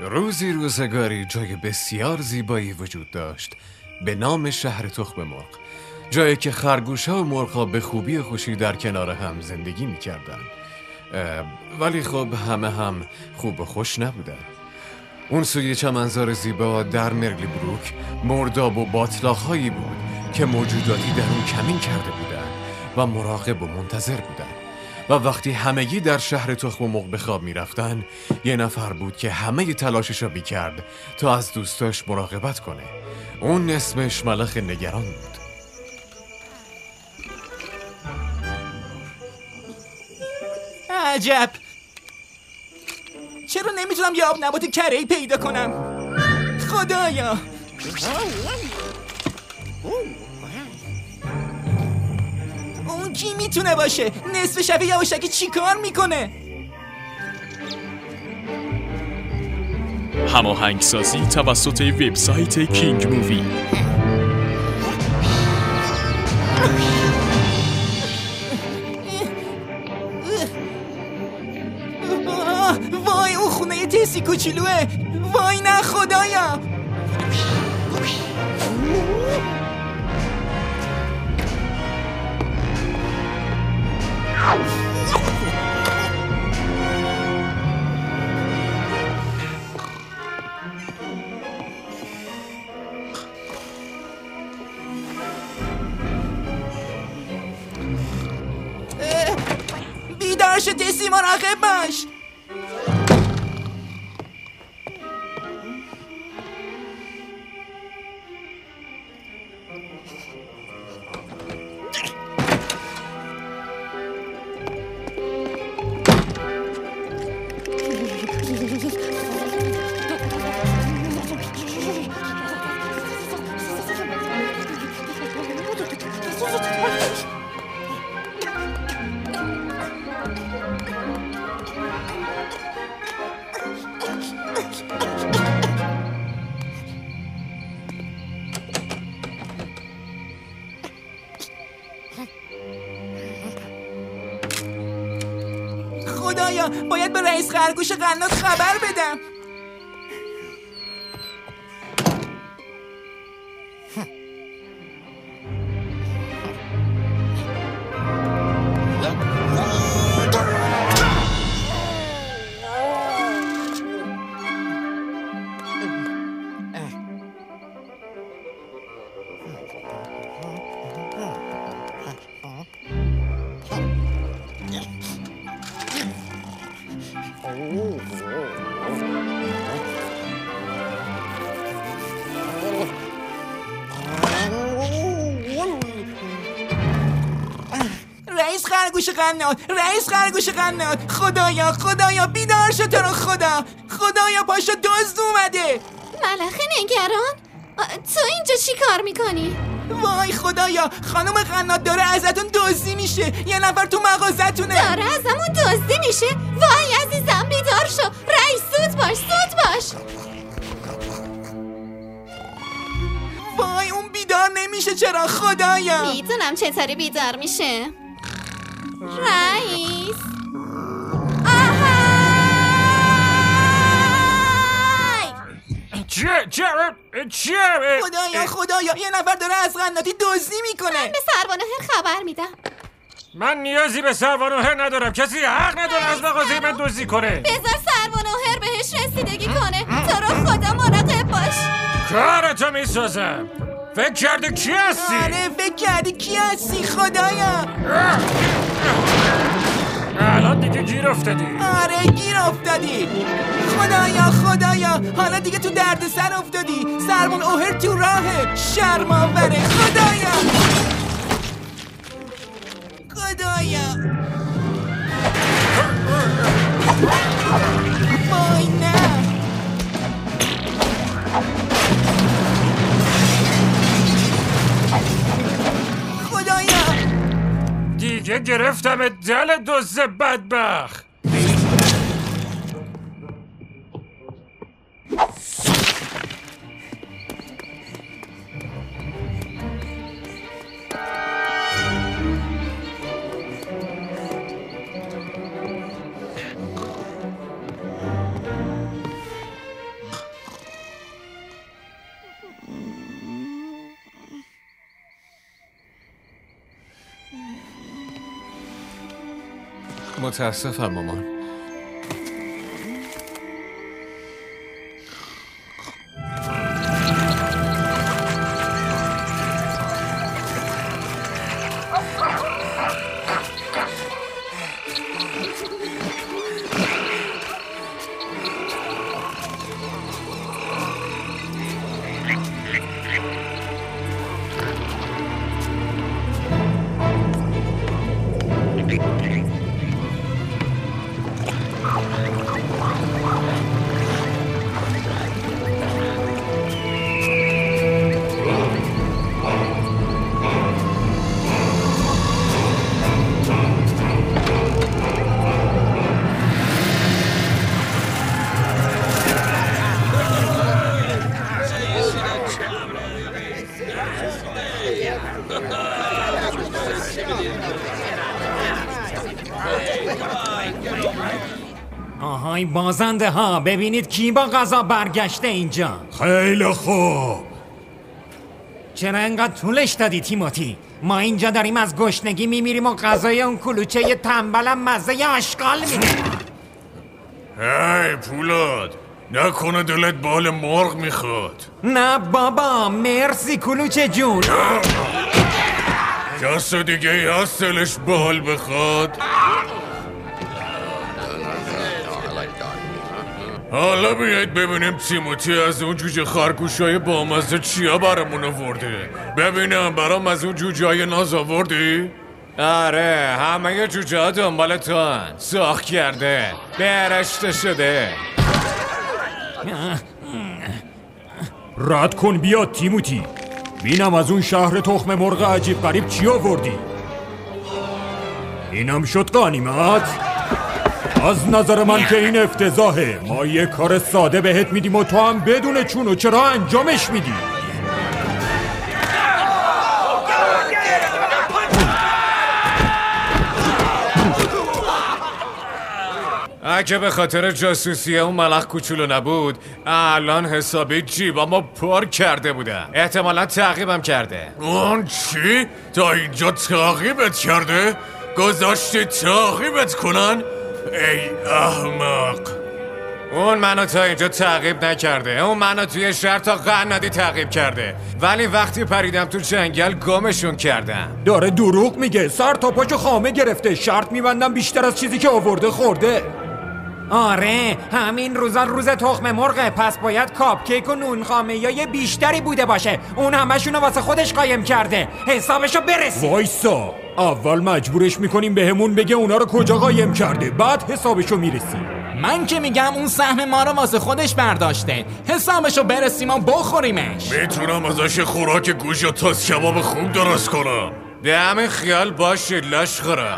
روزی روزگاری جای بسیار زیبایی وجود داشت به نام شهر تخم مرغ، جایی که خرگوش‌ها و مرغ‌ها به خوبی و خوشی در کنار هم زندگی می‌کردند. ولی خب همه هم خوب و خوش نبودن. اون سوی چمنزار زیبا در مرلی بروک مرداب و باطلاق‌هایی بود که موجوداتی در اون کمین کرده بودن و مراقب و منتظر بودن. و وقتی همگی در شهر تخم مرغ به خواب می رفتن، یه نفر بود که همه تلاشش رو بی‌کرد تا از دوستاش مراقبت کنه. اون اسمش ملخ نگران بود. عجب، چرا نمیتونم یه آب نبات کره‌ای پیدا کنم؟ خدایا، اون کی میتونه باشه؟ نصف شب یواشکی چی کار میکنه؟ هماهنگسازی توسط وبسایت کینگ مووی. وای اون خونه تسی کوچولوه، وای نه خدایا. بیدار شو تسی، مراقب باش. خدایا، باید به رئیس خرگوش قنات خبر بدم. رئیس خرگوش قنات، رئیس خرگوش قنات، خدایا خدایا بیدار شو تو رو خدا. خدایا پاشو، دزد اومده. ملخ نگران، تو اینجا چی کار میکنی؟ وای خدایا، خانم قنات داره ازتون دزدی میشه. یه نفر تو مغازتونه داره ازمون دزدی میشه؟ وای عزیزم بیدار شو. رئیس زود باش، زود باش. وای اون بیدار نمیشه، چرا خدایا؟ میدونم چطوری بیدار میشه. رئیس، چیه؟ خدایا یه نفر داره از قناتی دزدی میکنه. من به سروانهر خبر میدم. من نیازی به سروانهر ندارم. کسی حق نداره از مغازه من دزدی کنه. بذار سروانهر بهش رسیدگی کنه. تو رو خدا مراقب باش. کارتو میسازم. فکر کردی کی هستی؟ آره فکر کردی کی هستی خدایا. الان دیگه گیر افتادی. آره گیر افتادی. خدایا حالا دیگه تو درد سر افتادی. سرمون اوهر تو راهه. شرم‌آوره خدایا. وای نه. خدایا دیگه گرفتم دل دزد بدبخت. متاسفم مامان. آهای بازنده ها، ببینید کی با غذا برگشته اینجا. خیلی خوب. چرا انقدر طولش دادی تیموتی؟ ما اینجا داریم از گشنگی میمیریم و غذای اون کلوچه یه تنبلم مزه اشکال میده. هی پولاد، نکنه دلت بال مرغ میخواد؟ نه بابا، مرسی کلوچه جون. کس دیگه ای هست دلش بال بخواد؟ حالا بیایید ببینیم تیموتی از اون جوجه خرگوشای بامزه چیا برامون آورده. ببینم برام از اون جوجه های ناز آوردی؟ آره، همه جوجه ها دنبال تو هن. ساخ کرده، برشته شده. رد کن بیا تیموتی، بینم از اون شهر تخم مرغ عجیب غریب چی آوردی. اینم شد غنیمت؟ از نظر من که این افتضاحه. ما یه کار ساده بهت میدیم و تو هم بدون چونو چرا انجامش میدی. اگه به خاطر جاسوسی اون ملخ کوچولو نبود الان حسابی جیبامو پر کرده بودم. احتمالا تعقیبم کرده. اون چی؟ تا اینجا تعقیبت کرده؟ گذاشتی تعقیبت کنن؟ ای احمق. اون منو تا اینجا تعقیب نکرده. اون منو توی شهر تا قنادی تعقیب کرده، ولی وقتی پریدم تو جنگل گمشون کردم. داره دروغ میگه. سر تا پاچو خامه گرفته. شرط میبندم بیشتر از چیزی که آورده خورده. آره، همین روزا روز تخم مرغه، پس باید کاپ کیک و نون خامه یا یه بیشتری بوده باشه. اون همشونو واسه خودش قایم کرده. حسابشو برسی. وایسا، اول مجبورش میکنیم بهمون بگه اونا رو کجا قایم کرده، بعد حسابشو میرسیم. من که میگم اون سهم ما رو واسه خودش برداشته. حسابشو برسیم و بخوریمش. میتونم ازش خوراک گوش یا تاس کباب خوب درست کنم. به همین خیال باشید لشخورا.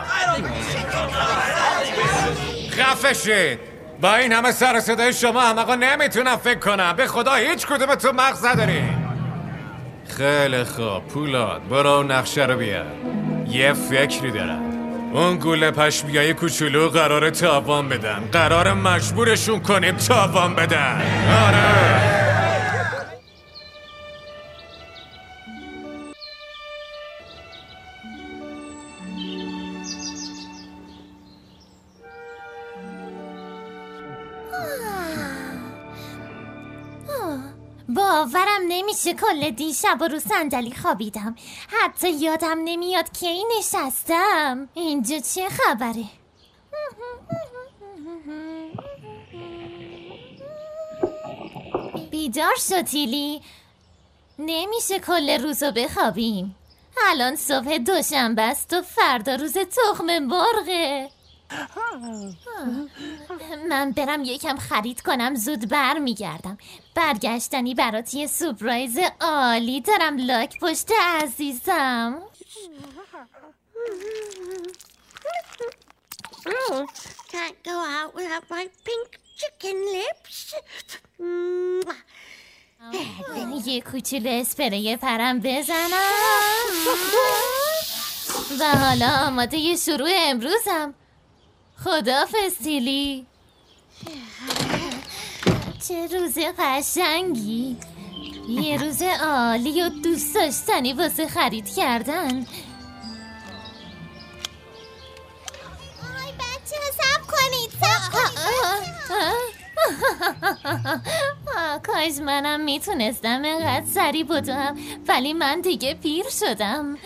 خفه شید. با این همه سر صدای شما همقا نمیتونم فکر کنم. به خدا هیچ کدوم تو مغز نداری. خیلی خوب پولاد، برو نقشه رو بیار. یه فکری دارم. اون گوله پشمیای کوچولو قراره تاوان بدن. قراره مجبورشون کنیم تاوان بدن. آره. باورم نمیشه کل دیشب و رو صندلی خوابیدم. حتی یادم نمیاد کی نشستم. اینجا چه خبره؟ بیدار شو تیلی. نمیشه کل روزو بخوابیم. الان صبح دوشنبه است و فردا روز تخم مرغه. من برم یکم خرید کنم، زود بر میگردم. برگشتنی برات یه سورپرایز عالی دارم لاک پشت عزیزم. Can't go out without my pink chicken lips. یه کوچولو اسپری پرم بزنم و حالا آماده یه شروع امروزم. خداحافظ تیلی. چه روز قشنگی. یه روز عالی و دوست داشتنی واسه خرید کردن. آی بچه کنید کاش منم میتونستم اینقدر سریع بدوم، ولی من دیگه پیر شدم.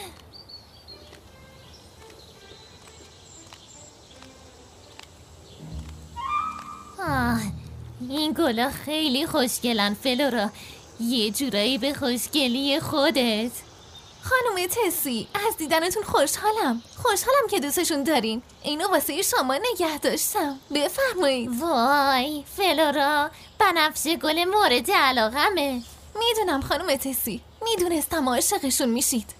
این گلا خیلی خوشگلن فلورا، یه جورایی به خوشگلی خودت. خانم تسی، از دیدنتون خوشحالم که دوستشون دارین. اینو واسه شما نگه داشتم، بفرمایید. وای فلورا، بنفشه گل مورد علاقمه. میدونم خانم تسی، میدونستم عاشقشون میشید.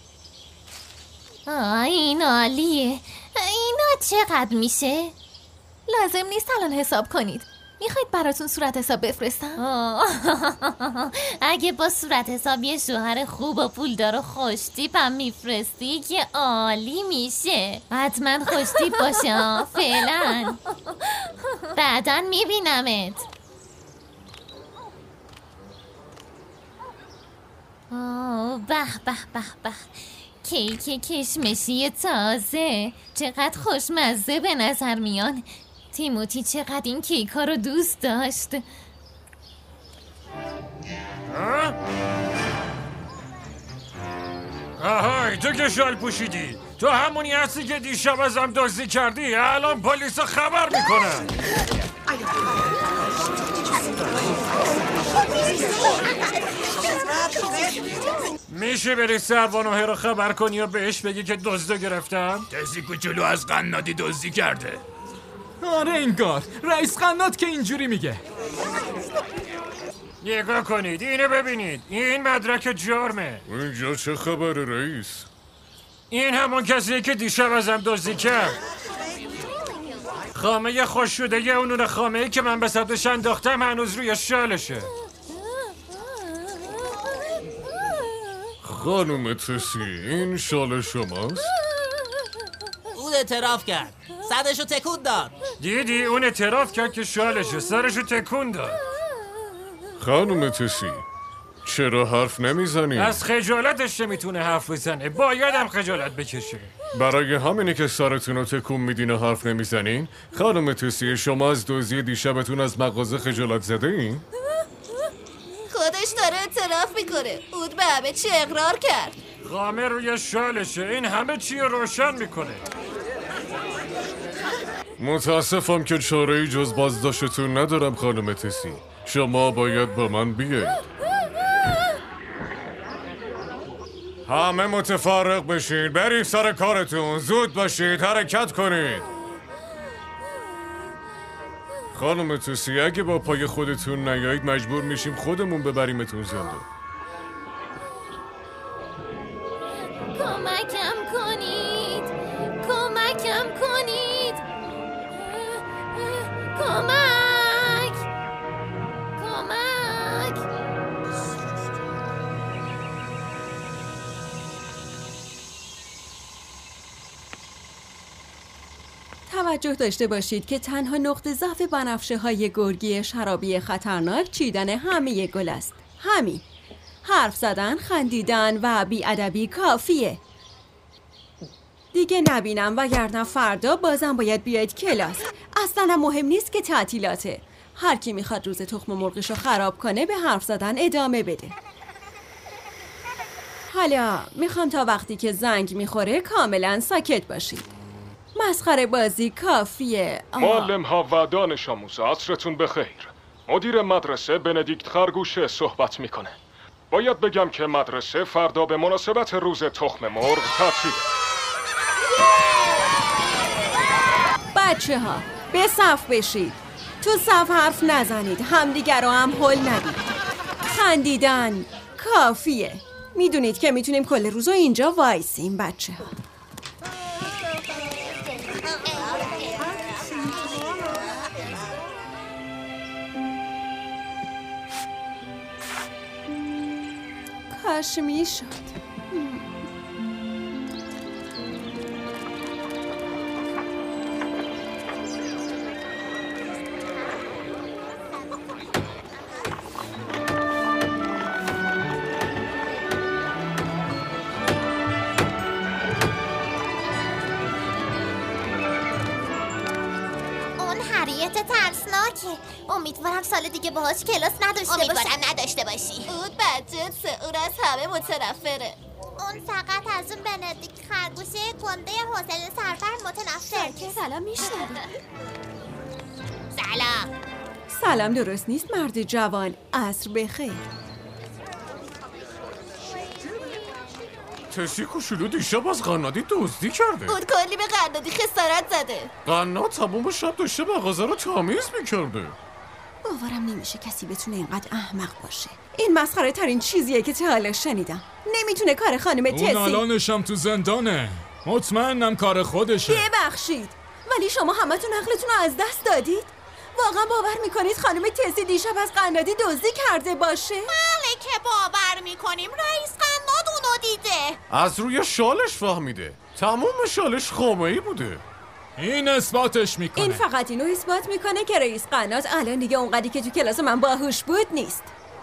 این عالیه. اینا چقدر میشه؟ لازم نیست الان حساب کنید. میخواید براتون صورت حساب بفرستم؟ اگه با صورت حساب یه شوهر خوب و پولدار و خوشتیپم میفرستی که عالی میشه. حتما خوشتیپ باشه. فعلا بعداً میبینمت. به به به به، کیک کشمشی تازه، چقدر خوشمزه به نظر میان. تیموتی چقدر این کیک ها رو دوست داشت. آهای تو که شال پوشیدی، تو همونی هستی که دیشب ازم دزدی کردی. الان پلیس خبر میکنن. میشه بری سروانوهه رو خبر کنی و بهش بگی که دزدو گرفتم؟ تسی کوچولو از قنادی دزدی کرده. آره انگار رئیس قنات که اینجوری میگه. نگاه کنید، اینو ببینید، این مدرک جرمه. اینجا چه خبره رئیس؟ این همون کسیه که دیشب ازم دزدی کرد. خامه خوش شده یه اونون خامه‌ای که من به صدش انداختم هنوز روی شالشه. خانم تسی، این شال شماست؟ اون اعتراف کرد، صدشو تکون داد. دیدی اون اعتراف کرد که شالشه، سرشو تکون داد. خانم تسی، چرا حرف نمیزنی؟ از خجالتش نمیتونه حرف بزنه، بایدم خجالت بکشه. برای همینی که سرتون رو تکون میدین و حرف نمیزنین؟ خانم تسی، شما از دزدی دیشبتون از مغازه خجالت زده این؟ خودش داره اعتراف میکنه. اون به همه چی اقرار کرد. خامه روی شالشه، این همه چی روشن میکنه. متاسفم که چاره‌ای جز بازداشتتون ندارم خانم تسی. شما باید با من بیایید. همه متفرق بشین، برید سر کارتون، زود باشید، حرکت کنید. خانم تسی، اگه با پای خودتون نیایید مجبور میشیم خودمون ببریمتون زندان. کمکم کنید، کمکم کنید، کمک، کمک. توجه داشته باشید که تنها نقطه ضعف بنفشه های گرگی شرابی خطرناک چیدن همه گل است. همین. حرف زدن، خندیدن و بی‌ادبی کافیه. دیگه نبینم وگرنه فردا بازم باید بیاید کلاس. اصلا مهم نیست که تعطیلاته. هر کی میخواد روز تخم مرغشو خراب کنه به حرف زدن ادامه بده. حالا میخوام تا وقتی که زنگ میخوره کاملا ساکت باشید. مسخره بازی کافیه. معلم ها و دانش آموزا عصرتون بخیر. مدیر مدرسه بندیکت خرگوشه صحبت میکنه. باید بگم که مدرسه فردا به مناسبت روز تخم مرغ تعطیله. بچه ها به صف بشید. تو صف حرف نزنید، همدیگر رو هم هل ندید. خندیدن کافیه. میدونید که میتونیم کل روزو اینجا وایسیم بچه ها. کاش میشد. حیات ترسناکه. امیدوارم سال دیگه باهاش کلاس نداشته باشم. امیدوارم نداشته باشی. اون بدجنسه، اون از همه متنفره. اون فقط از اون بندیکت خرگوشه گنده حوصله سربر متنفر. که سلام میشنوی. سلام. سلام درست نیست مرد جوان. عصر بخیر. تسی کوچولو دیشب از قنادی دزدی کرده. اون کلی به قنادی خسارت زده. قناد تمام شب داشته مغازه رو تمیز میکرده. باورم نمیشه کسی بتونه اینقدر احمق باشه. این مسخره ترین چیزیه که تا حالا شنیدم. نمیتونه کار خانم تسی. اون الانشم تو زندانه. مطمئنم کار خودشه. ببخشید ولی شما همتون عقلتون رو از دست دادید؟ واقعا باور میکنید خانم تسی دیشب از قنادی دزدی کرده باشه؟ بله که باور میکنیم. رئیس قناد اونو دیده. از روی شالش فهمیده. تمام شالش خامه‌ای بوده. این اثباتش میکنه. این فقط اینو اثبات میکنه که رئیس قناد الان دیگه اونقدری که تو کلاس من باهوش بود نیست.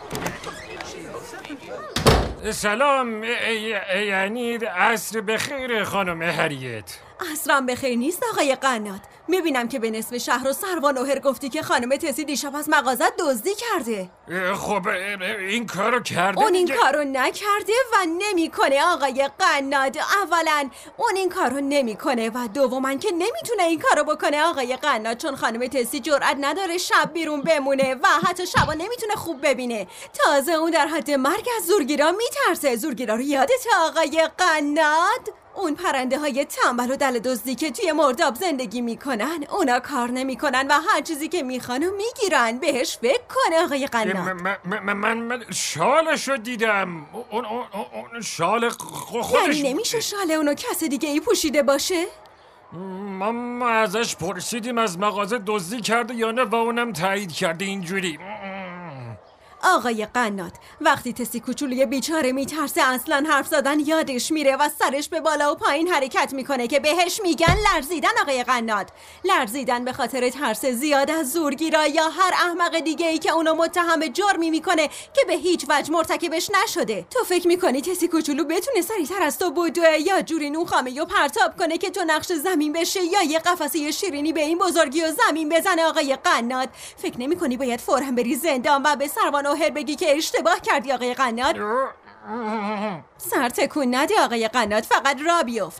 سلام. یعنی عصر بخیر خانم هریت. عصرم بخیر نیست آقای قناد. میبینم که به نصف شهر و سروان اوهر گفتی که خانم تسی دیشب از مغازه دزدی کرده. خب این کارو کرده. اون این کارو نکرده و نمیکنه آقای قناد. اولا اون این کارو نمیکنه و دوما که نمیتونه این کارو بکنه آقای قناد، چون خانم تسی جرئت نداره شب بیرون بمونه و حتی شبا نمیتونه خوب ببینه. تازه اون در حد مرگ از زورگیرا میترسه. زورگیرا رو یادته آقای قناد؟ اون پرنده های تنبل و دل دزدی که توی مرداب زندگی میکنن، اونا کار نمیکنن و هر چیزی که میخوانو میگیرن. بهش فکر کنه آقای قناد. من شالشو دیدم. اون شال خودش. یعنی نمیشه شال اونو کس دیگه ای پوشیده باشه؟ ما ازش پرسیدیم از مغازه دزدی کرده یا نه و اونم تایید کرده اینجوری. آقای قناد وقتی تسی کوچولوی بیچاره میترسه اصلا حرف زدن یادش میره و سرش به بالا و پایین حرکت میکنه که بهش میگن لرزیدن. آقای قناد لرزیدن به خاطر ترس زیاد از زورگیرا یا هر احمق دیگه ای که اونو متهم جرمی میکنه که به هیچ وجه مرتکبش نشده. تو فکر میکنی تسی کوچولو بتونه سریعتر از تو بدوه یا جوری نون خامه و پرتاب کنه که تو نقش زمین بشه یا یه قفسه شیرینی به این بزرگی و زمین بزنه؟ آقای قناد فکر نمیکنی باید فوراً بری زندان و به سروان اوهر بگی که اشتباه کردی آقای قناد؟ سر تکون نده آقای قناد، فقط راه بیفت.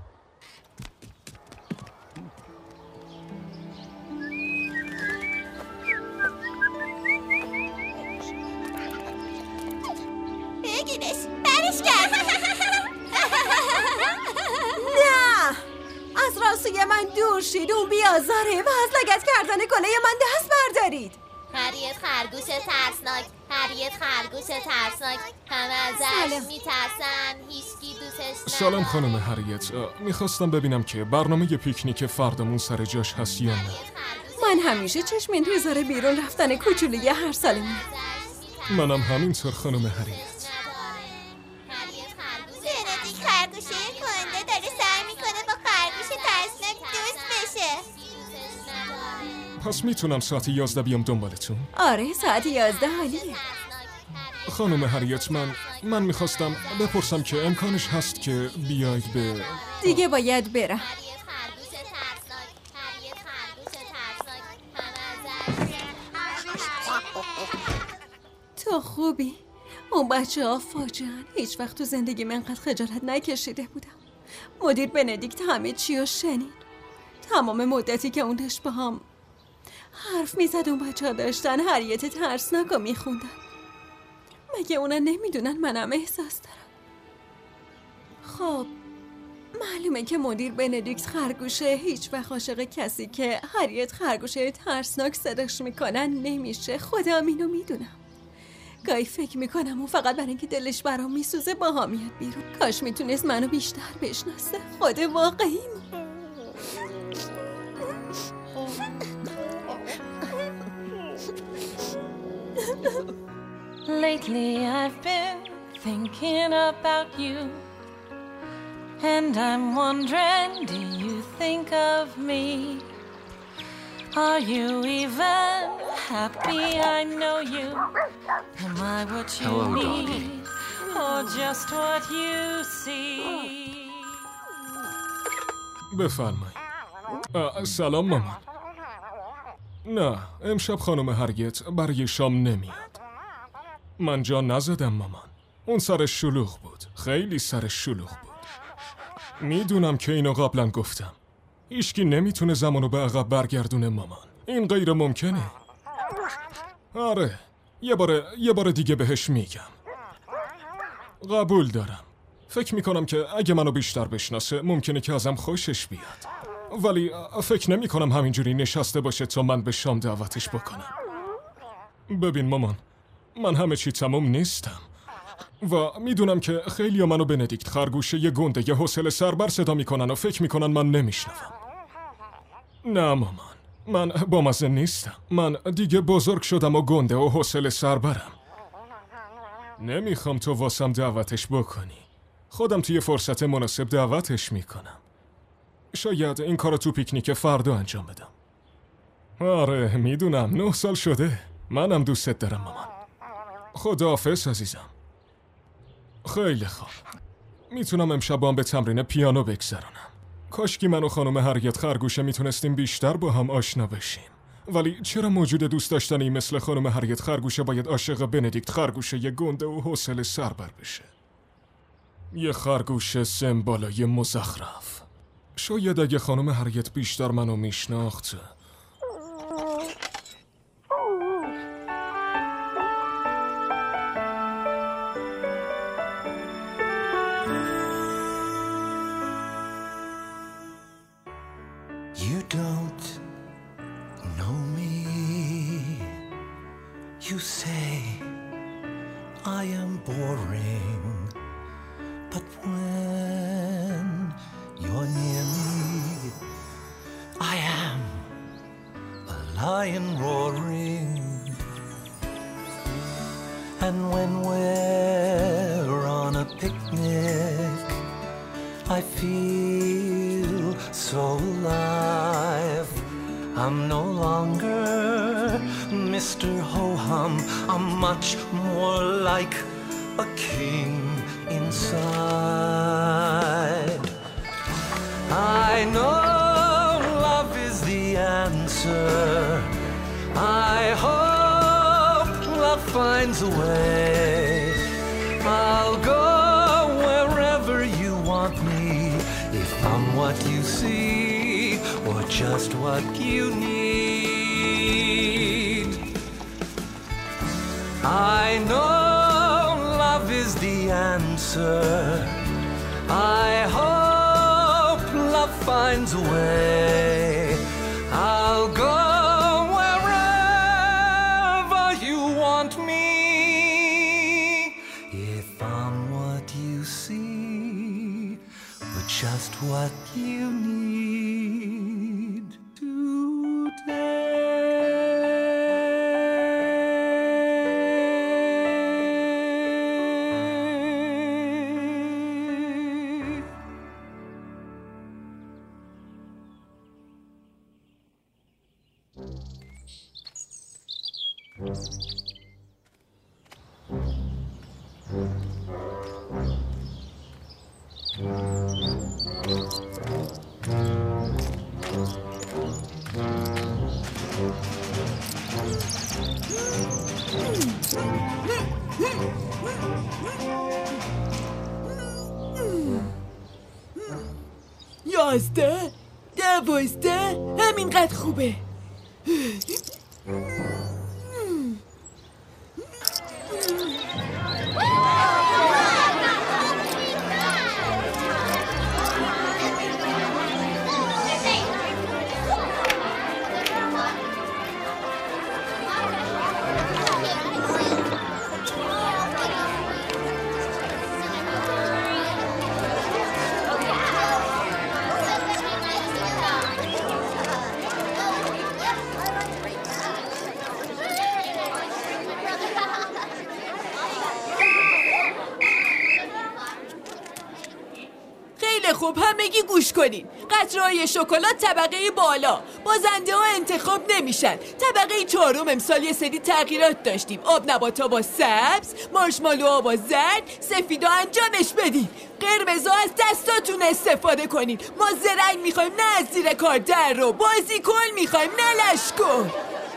بگیرش برش کرد. نه از راسوی من دور شید. اون بیازاره و از لگد کردن گله من دست بردارید. هریت خرگوش ترسناک. هریت خرگوش ترسناک. همه ازش میترسن. هیچکی دوستش نداره. سلام خانم هریت. میخواستم ببینم که برنامه پیکنیک فردامون سر جاش هست یا نه. من همیشه چشم انتظار بیرون رفتن کوچولوی هر سالمون. منم همینطور خانم هریت. بندیکت خرگوشه گنده داره سعی میکنه با خرگوش ترسناک دوست بشه. پس میتونم ساعت 11 بیام دنبالتون؟ آره ساعت 11 حالیه. خانم هریت من میخواستم بپرسم که امکانش هست که بیاید به... دیگه باید برم. تو خوبی؟ اون بچه ها فاجعه‌ان. هیچ وقت تو زندگی من انقدر خجالت نکشیده بودم. مدیر بندیکت همه چی رو شنید. تمام مدتی که اون داشت با هم حرف میزد اون بچه ها داشتن هریت ترسناک رو میخوندن. مگه اونا نمیدونن منم احساس دارم؟ خب معلومه که مدیر بندیکت خرگوشه هیچ وقت عاشق کسی که هریت خرگوشه ترسناک صداش میکنن نمیشه. خودم اینو میدونم. گاهی فکر میکنم اون فقط برای اینکه دلش برام میسوزه باها میاد بیرون. کاش میتونست منو بیشتر بشناسه. خود واقعی. Lately I've been thinking about you, and I'm wondering, do you think of me? Are you even happy? I know you. Am I what you need, or just what you see? بفرمایید. سلام مامان. نه، امشب خانم هریت برای شام نمیاد. من جا نزدم مامان. اون سرش شلوغ بود. خیلی سرش شلوغ بود. میدونم که اینو قبلا گفتم. هیچکی نمیتونه زمانو به عقب برگردونه مامان. این غیر ممکنه. آره، یه بار دیگه بهش میگم. قبول دارم. فکر میکنم که اگه منو بیشتر بشناسه ممکنه که ازم خوشش بیاد. ولی فکر نمی کنم همینجوری نشسته باشه تا من به شام دعوتش بکنم. ببین مامان، من همه چی تمام نیستم و میدونم که خیلی منو بندیکت خرگوشه یه گنده یه حوصله سربر صدا میکنن و فکر میکنن من نمیشنوم. نه مامان، من با مزه نیستم. من دیگه بزرگ شدم و گنده و حوصله سربرم. نمیخوام تو واسم دعوتش بکنی. خودم توی فرصت مناسب دعوتش میکنم. شاید این کارو تو پیکنیک فردا انجام بدم. آره میدونم 9 سال شده. منم دوستت دارم مامان. خداحافظ عزیزم. خیلی خوب. میتونم امشب با هم به تمرین پیانو بگذرونم. کاشکی من و خانم هریت خرگوشه میتونستیم بیشتر با هم آشنا بشیم. ولی چرا موجود دوست داشتنی مثل خانم هریت خرگوشه باید عاشق بندیکت خرگوشه یه گنده و حوصله سربر بشه؟ یه خرگوش سمبالای مزخرف. شاید اگه خانم هریت بیشتر منو میشناخت. You don't know me. You say I am boring, but when you're near me, I am a lion roaring. And when we're on a picnic, I feel so alive. I'm no longer Mr. Ho-Hum. I'm much more like a king inside. I know love is the answer. I hope love finds a way. I'll go wherever you want me, if I'm what you see or just what you need. I know love is the answer. I hope love finds a way. I'll go wherever you want me, if I'm what you see or just what you need today. یازده 12 همینقدر خوبه. خب همگی گوش کنین. قطره‌های شکلات طبقه بالا، بازنده ها انتخاب نمیشن. طبقه 4 امسال یه سری تغییرات داشتیم. آب نباتا با سبز، مارشمالوها با زرد، سفیدا انجامش بدین. قرمزا از دستاتون استفاده کنین. ما زرنگ میخوایم نه از زیر کار در رو. بازیکن میخوایم نه لشکر.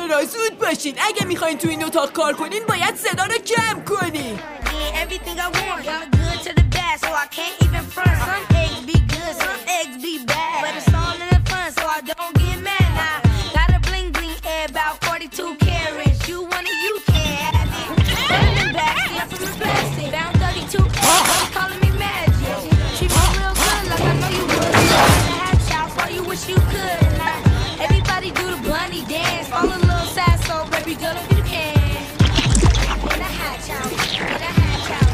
چرا زود باشین. اگه میخواین تو این اتاق کار کنین باید صدا رو کم کنین. Everything I want, y'all good to the bad, so I can't even front. Some eggs be good, some eggs be bad, but it's all in the fun, so I don't get mad. Now, got a bling bling air about 42 carats. You want it, you can have it. Running back, see I'm from the plastic. Bound 32, calling me magic. Treat me real good, like I know you would. The half shot for you, wish you could. Now, everybody do the bunny dance, all a little sasso, baby girl if you can. In a hat shot, in a hat shot.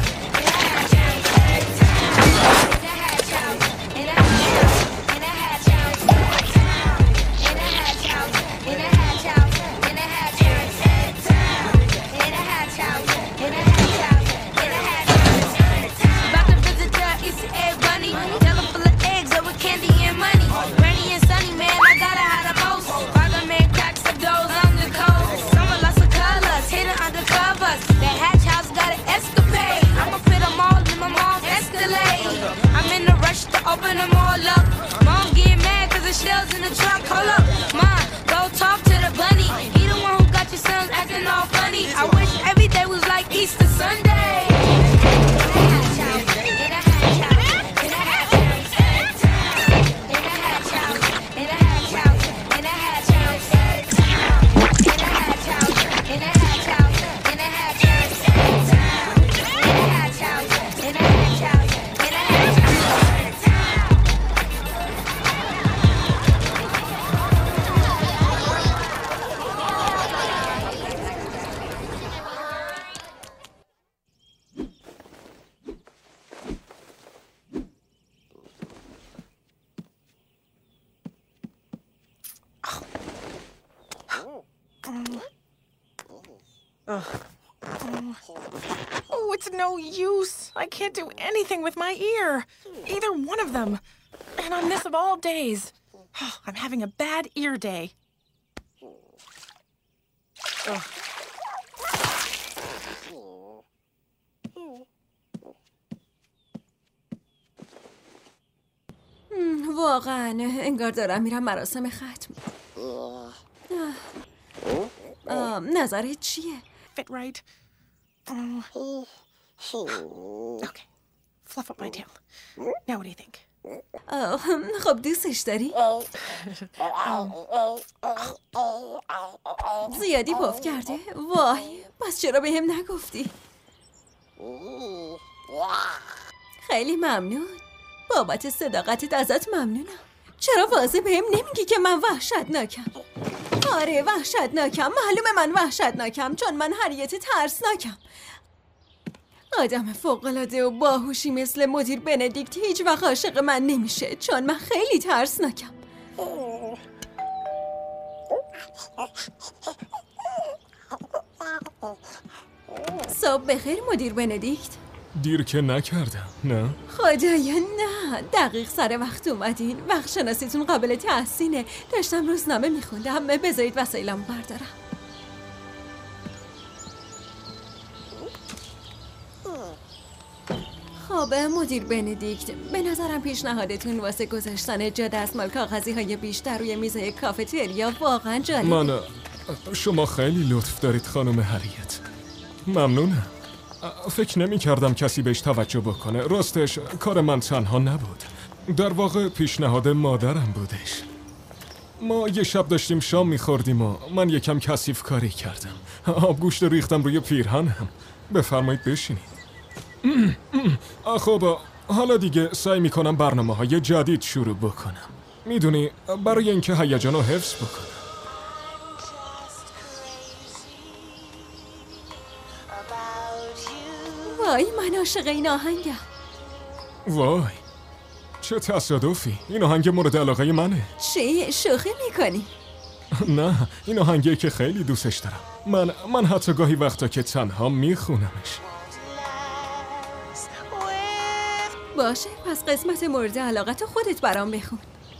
Open them all up. Mom get mad cause the shells in the trunk. Hold up, Mom, go talk to the bunny. He the one who got your sons acting all funny. I wish every day was like Easter Sunday. Oh, it's no use. I can't do anything with my ear. Either one of them. And on this of all days. Oh, I'm having a bad ear day. Ugh. واقعا انگار دارم میرم مراسم ختم. نظرت چیه؟ Fit right. Okay. Fluff up my tail. Now what do you think? خب دوستش داری؟ زیادی پف کرده؟ وای، پس چرا به هم نگفتی؟ خیلی ممنون. بابت صداقتت ازت ممنونم. چرا واضح به هم نمیگی که من وحشتناکم؟ آره وحشتناکم. معلومه من وحشتناکم چون من حریت ترسناکم. آدم فوق‌العاده و باهوشی مثل مدیر بندیکت هیچ وقت عاشق من نمیشه چون من خیلی ترسناکم. صبح بخیر مدیر بندیکت. دیر که نکردم نه؟ خدایا نه، دقیق سر وقت اومدین. وقت شناسیتون قابل تحسینه. داشتم روزنامه میخوندم. بذارید وسایلمو بردارم. خب مدیر بندیکت، به نظرم پیشنهادتون واسه گذاشتن جا دستمال کاغذی های بیشتر روی میز کافتریا واقعا جالبه. شما خیلی لطف دارید خانم هریت. ممنونم. فکر نمی کردم کسی بهش توجه بکنه. راستش کار من تنها نبود. در واقع پیشنهاد مادرم بودش. ما یه شب داشتیم شام میخوردیم و من یکم کثیف کاری کردم. آبگوشت ریختم روی پیرهنم. بفرمایید بشینید. خب حالا دیگه سعی میکنم برنامه‌های جدید شروع بکنم. میدونی برای اینکه هیجان رو حفظ بکنم. وای من عاشق این آهنگم. وای چه تصادفی. این آهنگ مورد علاقه منه. چی؟ شوخی میکنی؟ نه این آهنگیه که خیلی دوستش دارم. من حتی گاهی وقتا که تنها میخونمش. باشه پس قسمت مورد علاقت خودت برام بخون.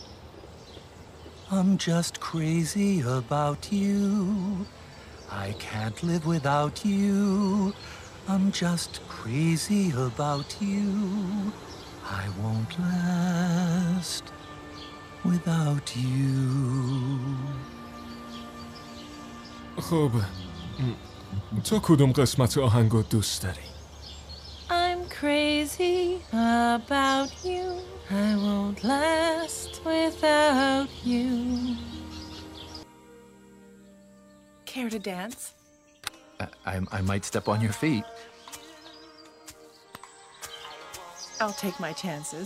I'm just crazy about you. I can't live without you. I'm just crazy about you. I won't last without you. خب تو کدوم قسمت آهنگو دوست داری؟ I'm crazy about you. I won't last without you. Care to dance? I might step on your feet. I'll take my chances.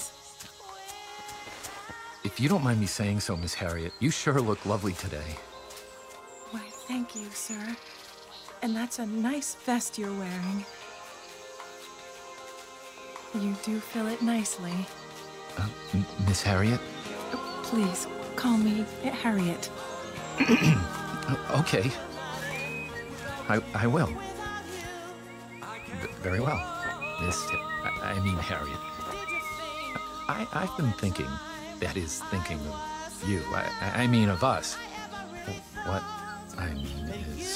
If you don't mind me saying so, Miss Harriet, you sure look lovely today. Why, thank you, sir. And that's a nice vest you're wearing. You do fill it nicely. Miss Harriet? Please, call me Harriet. Okay. I will. Very well. I mean Harriet. I've been thinking, that is, thinking of you. I mean of us. What I mean is...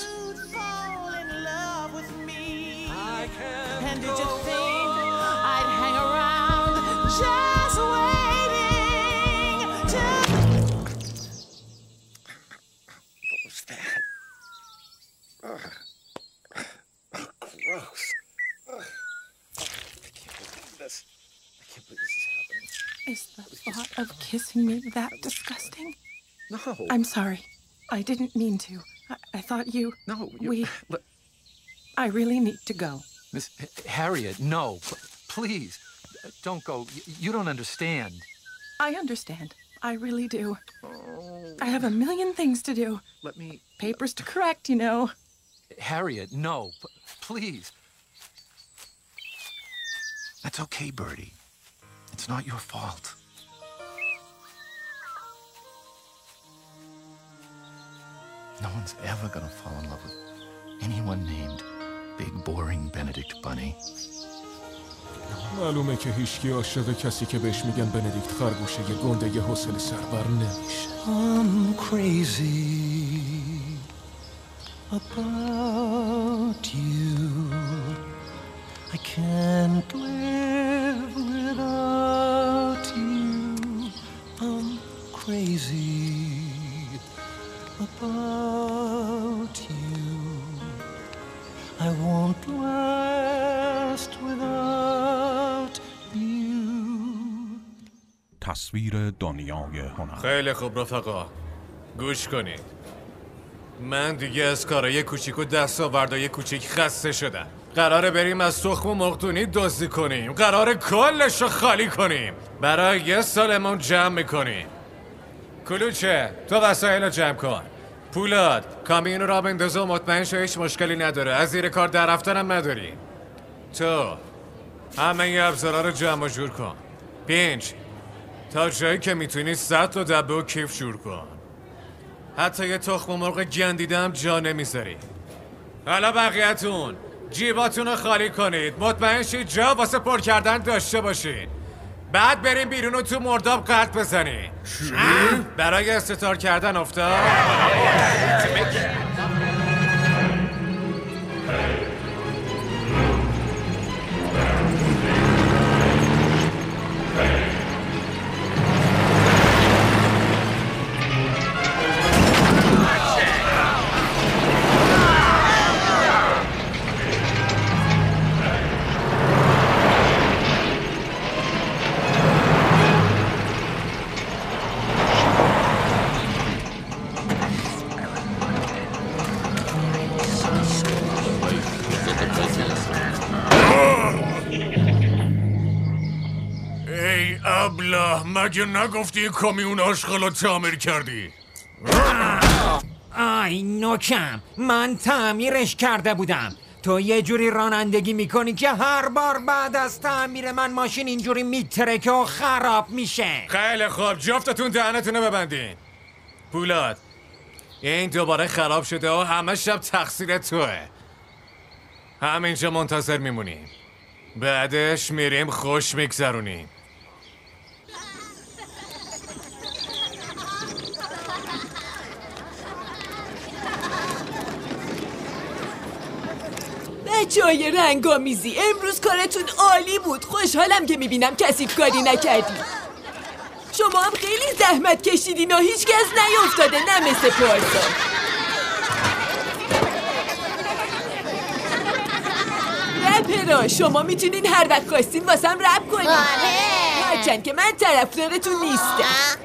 And did you think I'd hang around just waiting to... What was that? Gross. I can't believe this. I can't believe this is happening. Is the thought of kissing me that disgusting? No. I'm sorry. I didn't mean to. I thought you... No, I really need to go. Miss Harriet, no. Please, don't go. You don't understand. I understand. I really do. I have a million things to do. Let me... Papers to correct, you know. Harriet, no. Please. That's okay, Bertie. It's not your fault. No one's ever gonna fall in love with anyone named Big Boring Benedict Bunny. معلومه که هیچکی عاشق کسی که بهش میگن بندیکت خرگوشه یه گنده یه حوصله سربر نمیشه. I'm crazy about you. I can't live without you. I'm crazy about you. I won't last without you. تصویر دنیای هنر. خیلی خوب رفقا، گوش کنید. من دیگه از کارهای کوچیک و دستاوردهای کوچیک خسته شدم. قراره بریم از تخم و مرغدونی دزدی کنیم. قراره کلش رو خالی کنیم. برای یه سالمون جمع میکنیم. کلوچه، تو وسایل رو جمع کن. پولاد، کامیون را بنداز و مطمئن شو هیچ مشکلی نداره. از زیر کار در رفتنم نداری. تو همه ی ابزارا رو جمع و جور کن. پینچ، تا جایی که میتونی سطل و دبه و کیف جور کن. حتی یه تخم مرغ گندیدم جا نمیذاری. حالا بقیه‌تون جیباتون رو خالی کنید. مطمئن شید جا واسه پر کردن داشته باشید. بعد بریم بیرون و تو مرداب قلط بزنید. برای استتار کردن افتاد. ابله، مگه نگفتی این کامیون آشغال رو تعمیر کردی؟ آی نوکم، من تعمیرش کرده بودم. تو یه جوری رانندگی میکنی که هر بار بعد از تعمیر من ماشین اینجوری میترکه و خراب میشه. خیلی خوب، جفتتون دهنتونو ببندین. پولاد، این دوباره خراب شده و همه شب تقصیر توه. همینجا منتظر میمونیم. بعدش میریم خوش میگذرونیم. بچه‌های رنگامیزی، امروز کارتون عالی بود. خوشحالم که میبینم کثیف کاری نکردی. شما هم خیلی زحمت کشیدین و هیچ کس نیفتاده، نه مثل پارسا. اپرا شما میتونین هر وقت خواستین واسم رپ کنین. هرچند که من طرفدارتون نیستم.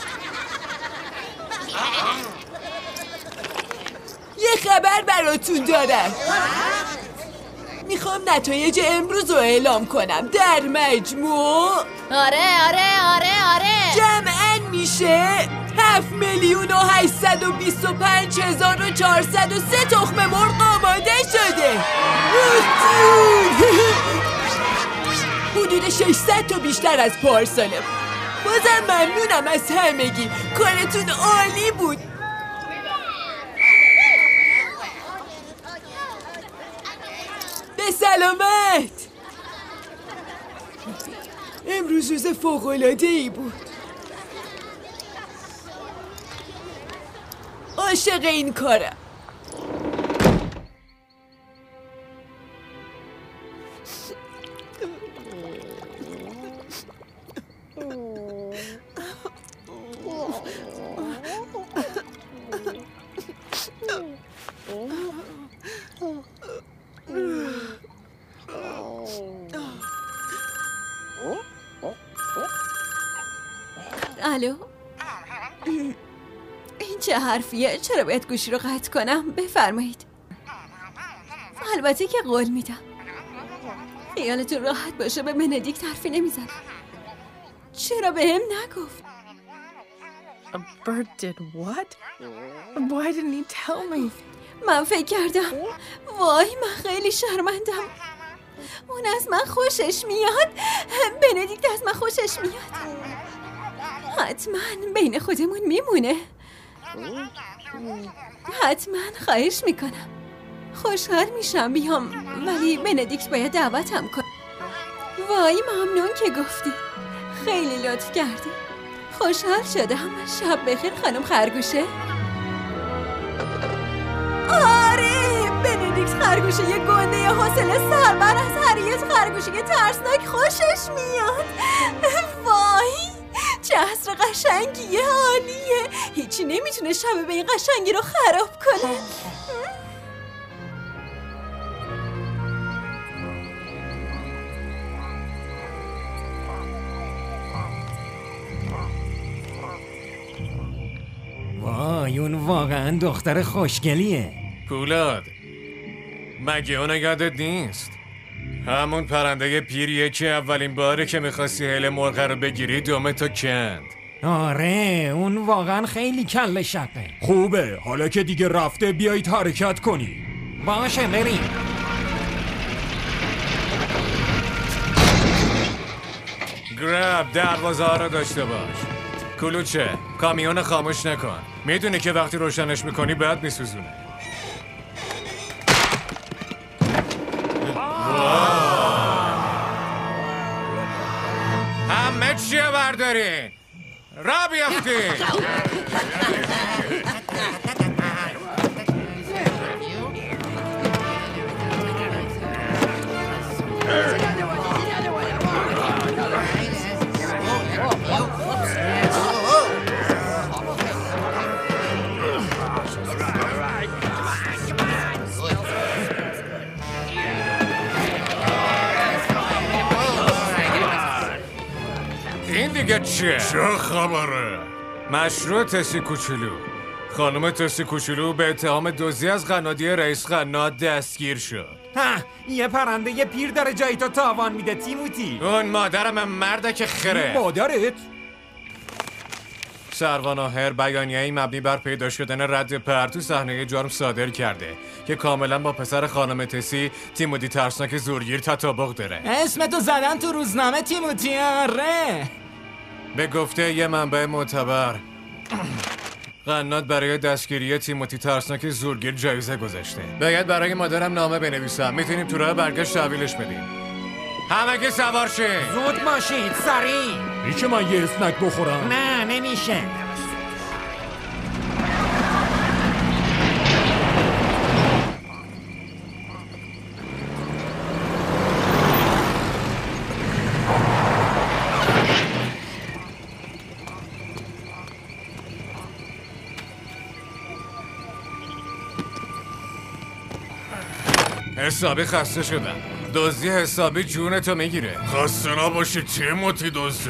یه خبر براتون دارم. میخوام نتایج امروز رو اعلام کنم. در مجموع آره جمعاً میشه 7,825,403 تخم مرغ آماده شده. حدود 600 تا بیشتر از پارساله. بازم ممنونم از همگی. کارتون عالی بود. به سلامت. امروز روز فوق‌العاده‌ای بود. عاشق این کارم. الو؟ این چه حرفیه؟ چرا باید گوشی رو قطع کنم؟ بفرمایید. البته که قول میدم. خیالتون راحت باشه، به بندیکت حرفی نمیزنم. چرا به هم نگفت؟ A bird did what? Why didn't he tell me? من فکر کردم وای من خیلی شرمندم. اون از من خوشش میاد. بندیکت از من خوشش میاد. حتما بین خودمون میمونه. حتما خواهش میکنم. خوشحال میشم بیام، ولی بندیکت باید دعوتم کنه. وای ممنون که گفتی. خیلی لطف کردی. خوشحال شدم. شب بخیر خانم خرگوشه. آره بندیکت خرگوشه یه گنده حوصله سربر از هریت خرگوشه ترسناک خوشش میاد. وای چه عصر قشنگیه، عالیه. هیچی نمیتونه شب به این قشنگی رو خراب کنه. وای اون واقعا دختر خوشگلیه. پولاد مگه اونو یادت نیست؟ همون پرنده پیریه که اولین باره که میخواستی هل مرغ رو بگیری دومتو کند. آره اون واقعا خیلی کله شقه. خوبه حالا که دیگه رفته بیایید حرکت کنی. باشه بریم. گراب دروازه ها رو داشته باش. کلوچه کامیون خاموش نکن. میدونی که وقتی روشنش میکنی بعد میسوزونه. همه چیه بردارین را بیافتین. این دیگه چیه؟ چه خبره؟ مشروع تسی کوچولو. خانم تسی کوچولو به اتهام دزدی از قنادی رئیس قناد دستگیر شد. یه پرنده یه پیر داره جایی تو تاوان میده تیموتی. اون مادرم مرده که خره. مادرت؟ سروان آهر بیانیه‌ای مبنی بر پیدا شدن رد پر تو صحنه جرم صادر کرده که کاملا با پسر خانم تسی تیموتی ترسناک زورگیر تطابق داره. اسمتو زدن تو روزنامه تیموتی. آره به گفته یه منبع معتبر قناد برای دستگیری تیموتی ترسناک زورگیر جایزه گذاشته. باید برای مادرم نامه بنویسم. میتونیم تو راه برگشت تحویلش بدیم. همگی سوار شید. زود باشید سریع. میشه من یه اسنک بخورم؟ نه نمیشه. حسابی خسته شدم. دزدی حسابی جونتو میگیره. خسته نباشی تیموتی دزدی.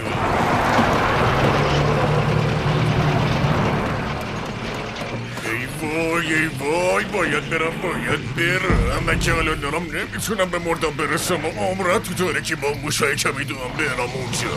ای وای باید برم. من که الان دارم نمیتونم به مردم برسم و عمرت تو داره که با موشای کمی دوام برم اونجا.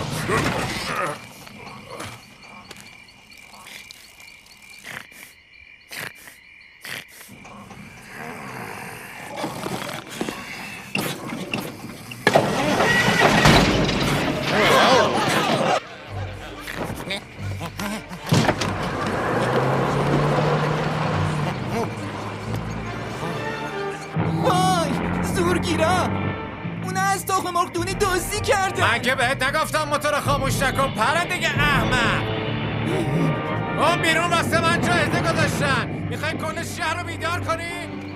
من که بهت نگفتم موتور خاموش نکن پرنده احمق. اون بیرون واسه من جایزه گذاشتن. میخوای کل شهر رو بیدار کنی؟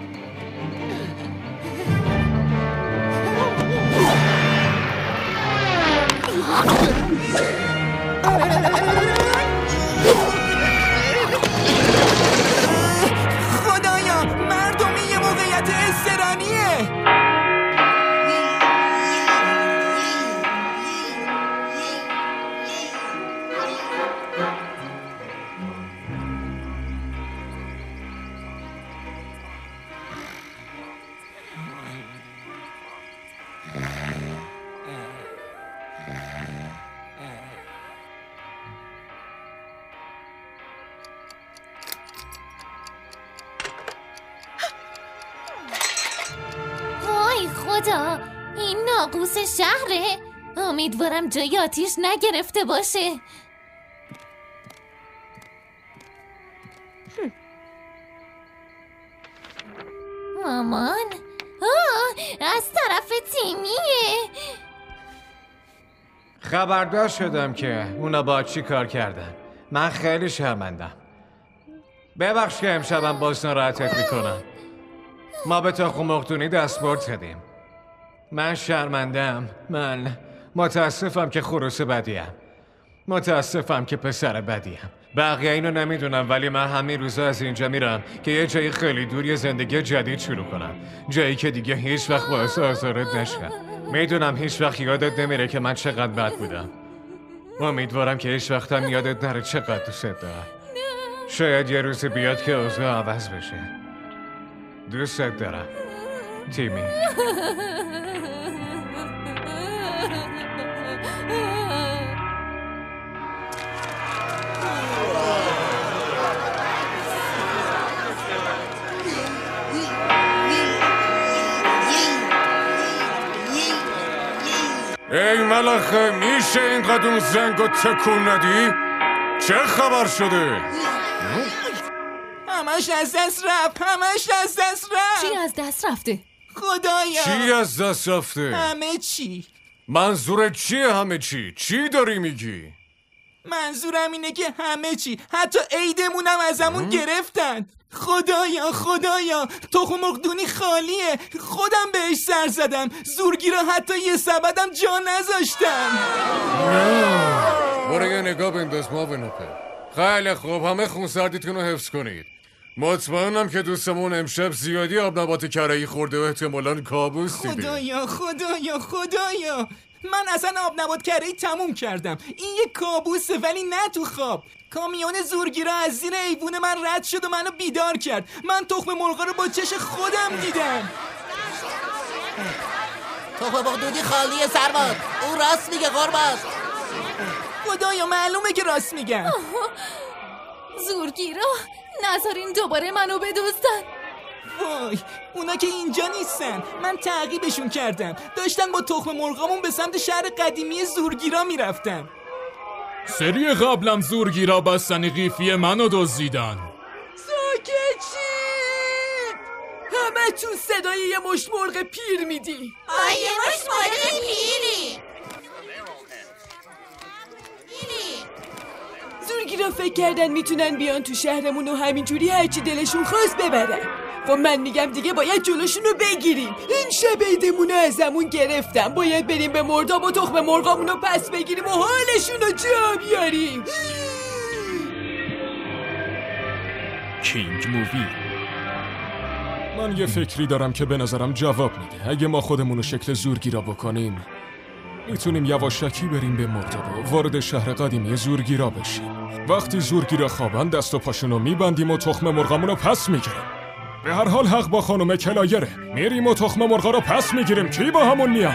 خدایا مردمی یه موقعیت استرانیه. خدا این ناقوس شهره. امیدوارم جای آتیش نگرفته باشه. مامان از طرف تیمیه. خبردار شدم که اونا با چی کار کردن. من خیلی شرمندم. ببخش که امشبم باز ناراحتت میکنم. ما به تخم مرغدونی دستبرد زدیم. من شرمندم. من متاسفم که خروس بدیم. متاسفم که پسر بدیم. بقیه اینو نمیدونم ولی من همین روزا از اینجا میرم که یه جای خیلی دور یه زندگی جدید شروع کنم. جایی که دیگه هیچ وقت باعث آزارت نشم. میدونم هیچ وقت یادت نمیره که من چقدر بد بودم. امیدوارم که هیچ وقت هم یادت نره چقدر دوست دارم. شاید یه روز بیاد که اوضاع عوض بشه. دوستت دارم تیمی. ای ملخه میشه اینقدر اون زنگو تکون ندی؟ چه خبر شده؟ همش از دست رفت. چی از دست رفته؟ خدایا چی از دست رفته؟ همه چی. منظورت چیه همه چی؟ چی داری میگی؟ منظورم اینه که همه چی، حتی عیدمونم ازمون گرفتن. خدایا تخم مرغدونی خالیه. خودم بهش سر زدم. زورگیرا حتی یه سبدم جا نذاشتن. برو یه نگاه بنداز ماونوپه. خیلی خوب، همه خونسردیتون رو حفظ کنید. مطمئنم که دوستمون امشب زیادی آب نبات کره‌ای خورده و احتمالاً کابوس دیده. خدایا من اصلا آب نبات کره‌ای تموم کردم. این یه کابوسه ولی نه تو خواب. کامیون زورگیرا از زیر ایوون من رد شد و منو بیدار کرد. من تخم مرغا رو با چش خودم دیدم. تخم مرغدونی خالیه سرباز. اون راست میگه قربان. خدایا معلومه که راست میگن. زورگیرا نذارین دوباره منو بدزدن. وای اونا که اینجا نیستن. من تعقیبشون کردم. داشتن با تخم مرغامون به سمت شهر قدیمی زورگیرا میرفتن. سری قبلم زورگیرا بستنی قیفی منو دزدیدن. ساکت شید. همه تون صدای یه مشت مرغ پیر میدی. یه مشت مرغ پیری. زورگیرا فکر کردن میتونن بیان تو شهرمون و همینجوری هرچی دلشون خواست ببرن. خب من میگم دیگه باید جلوشون رو بگیریم. این شب عیدمون رو ازمون گرفتم. باید بریم به مرداب و تخم مرغامون رو پس بگیریم و حالشون رو جا بیاریم. کینگ مووی. من یه فکری دارم که به نظرم جواب میده. اگه ما خودمونو شکل زورگیرا بکنیم میتونیم یواشکی بریم به مرتبه وارد شهر قدیمی زورگیرا بشیم. وقتی زورگیرا خوابن دست و پاشونو میبندیم و تخم مرغامونو پس میگیریم. به هر حال حق با خانم کلایره. میریم و تخم مرغا رو پس میگیریم. کی با همون میاد؟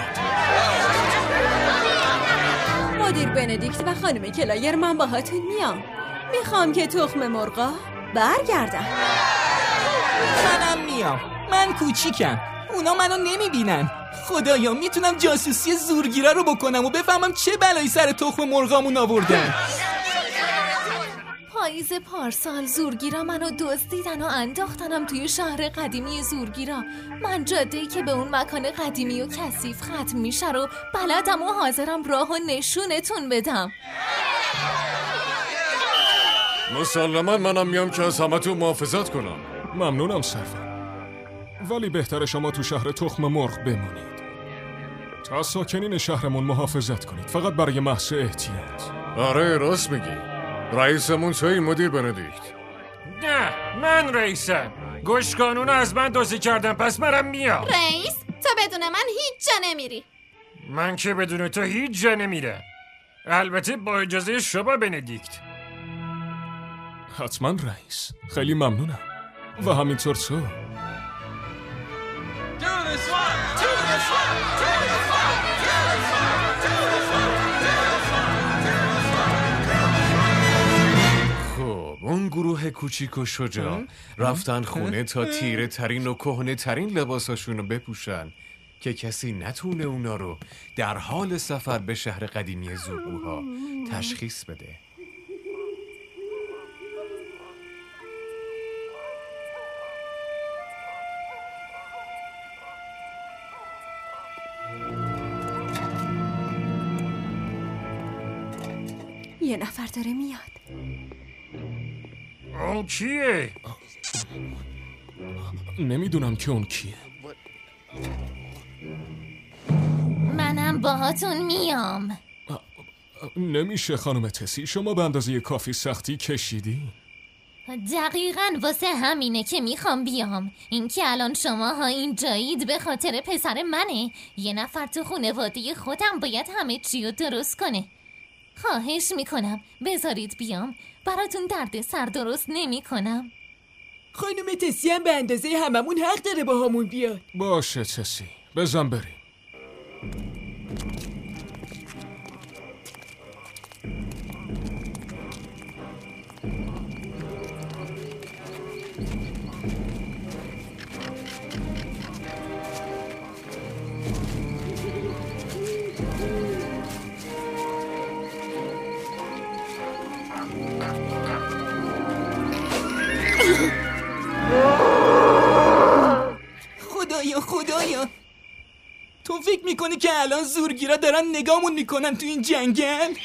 مدیر بندیکت و خانم کلایر، من باهاتون میام. میخوام که تخم مرغا برگردن. منم میام. من کوچیکم، اونا منو نمیبینن. خدایا میتونم جاسوسی زورگیرا رو بکنم و بفهمم چه بلایی سر تخم مرغامون آوردن. پاییز پارسال زورگیرا منو دزدیدن و انداختنم توی شهر قدیمی زورگیرا. من جاده‌ای که به اون مکان قدیمی و کثیف ختم میشه رو بلدم و حاضرم راه و نشونتون بدم. مسلما منم میام که از همتون محافظت کنم. ممنونم سرور، ولی بهتره شما تو شهر تخم مرغ بمونید تا ساکنین شهرمون محافظت کنید، فقط برای محض احتیاط. آره راست میگی. رئیسمون توی مدیر بندیکت. نه من رئیسم. گوش قانون از من دزدی کردم، پس منم میام. رئیس تو بدون من هیچ جا نمیری. من که بدون تو هیچ جا نمیرم، البته با اجازه شما بندیکت. حتما رئیس، خیلی ممنونم. و همینطور تو. خب اون گروه کوچیک و شجاع رفتن خونه تا تیره ترین و کهنه ترین لباساشونو بپوشن که کسی نتونه اونا رو در حال سفر به شهر قدیمی زورگوها تشخیص بده. یه نفر داره میاد. اون کیه؟ نمیدونم که اون کیه. منم باهاتون میام. نمیشه خانم تسی، شما به اندازه کافی سختی کشیدی؟ دقیقاً واسه همینه که میخوام بیام. اینکه الان شماها اینجایید به خاطر پسر منه. یه نفر تو خانواده خودم باید همه چی رو درست کنه. خواهش میکنم بذارید بیام، براتون درد سر درست نمی کنم. خانم تسی هم به اندازه هممون حق داره با همون بیاد. باشه تسی، بزن بریم. خدایا تو فکر میکنی که الان زورگیرا دارن نگامون میکنن تو این جنگل؟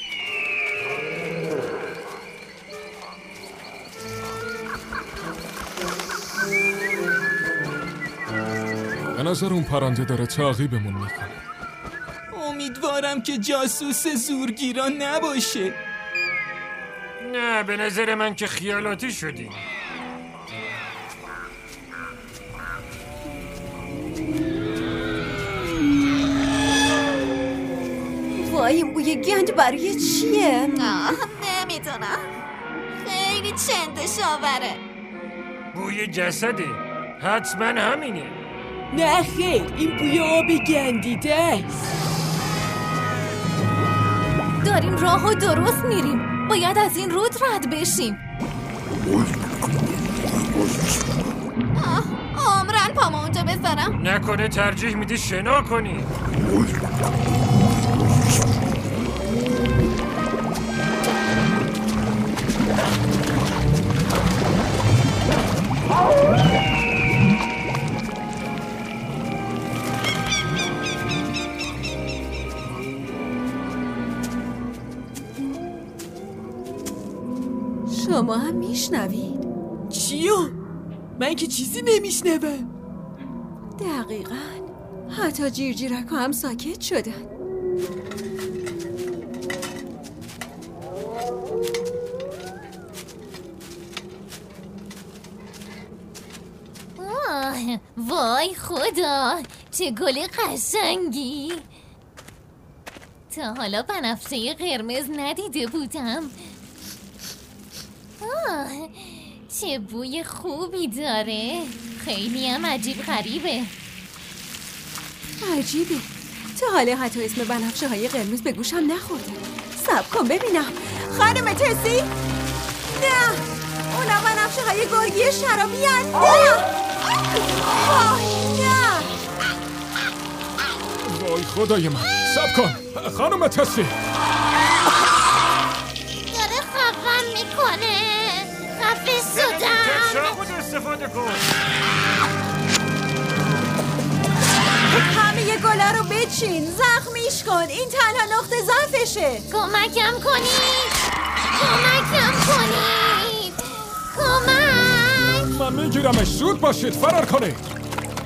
به نظر اون پرنده داره تعقیبمون میکنه. امیدوارم که جاسوس زورگیرا نباشه. نه به نظر من که خیالاتی شدی. وای این بوی گند برای چیه؟ نمیدونم، خیلی چنده شاوره. بوی جسده، حتما همینه. نه خیر، این بوی آب گندیده است. داریم راهو درست میریم، باید از این رود رد بشیم. عمرن پامو اونجا بذارم. نکنه ترجیح میدی شنا کنی. شما هم میشنوید؟ چیو؟ من که چیزی نمیشنوم. دقیقاً، حتی جیرجیرک هم ساکت شدن. وای خدا، چه گل قشنگی. تا حالا بنفشه قرمز ندیده بودم. چه بوی خوبی داره. خیلی هم عجیب غریبه. عجیبه، تا حالا حتی اسم بنفشه های قرمز به گوشم نخورده. صبر کن ببینم. خانم تسی؟ نه، اونا بنفشه های گرگی شرابی هست. نه. وای خدای من، صبر کن خانم تسی. داره خفم میکنه. خفه شدم. خود استفاده کن. همه گلا رو بچین، زخمیش کن. این تنها نقطه ضعفشه. کمکم کنید. کمکم کنید. کمک. من میگیرمش. زود باشید، فرار کنید.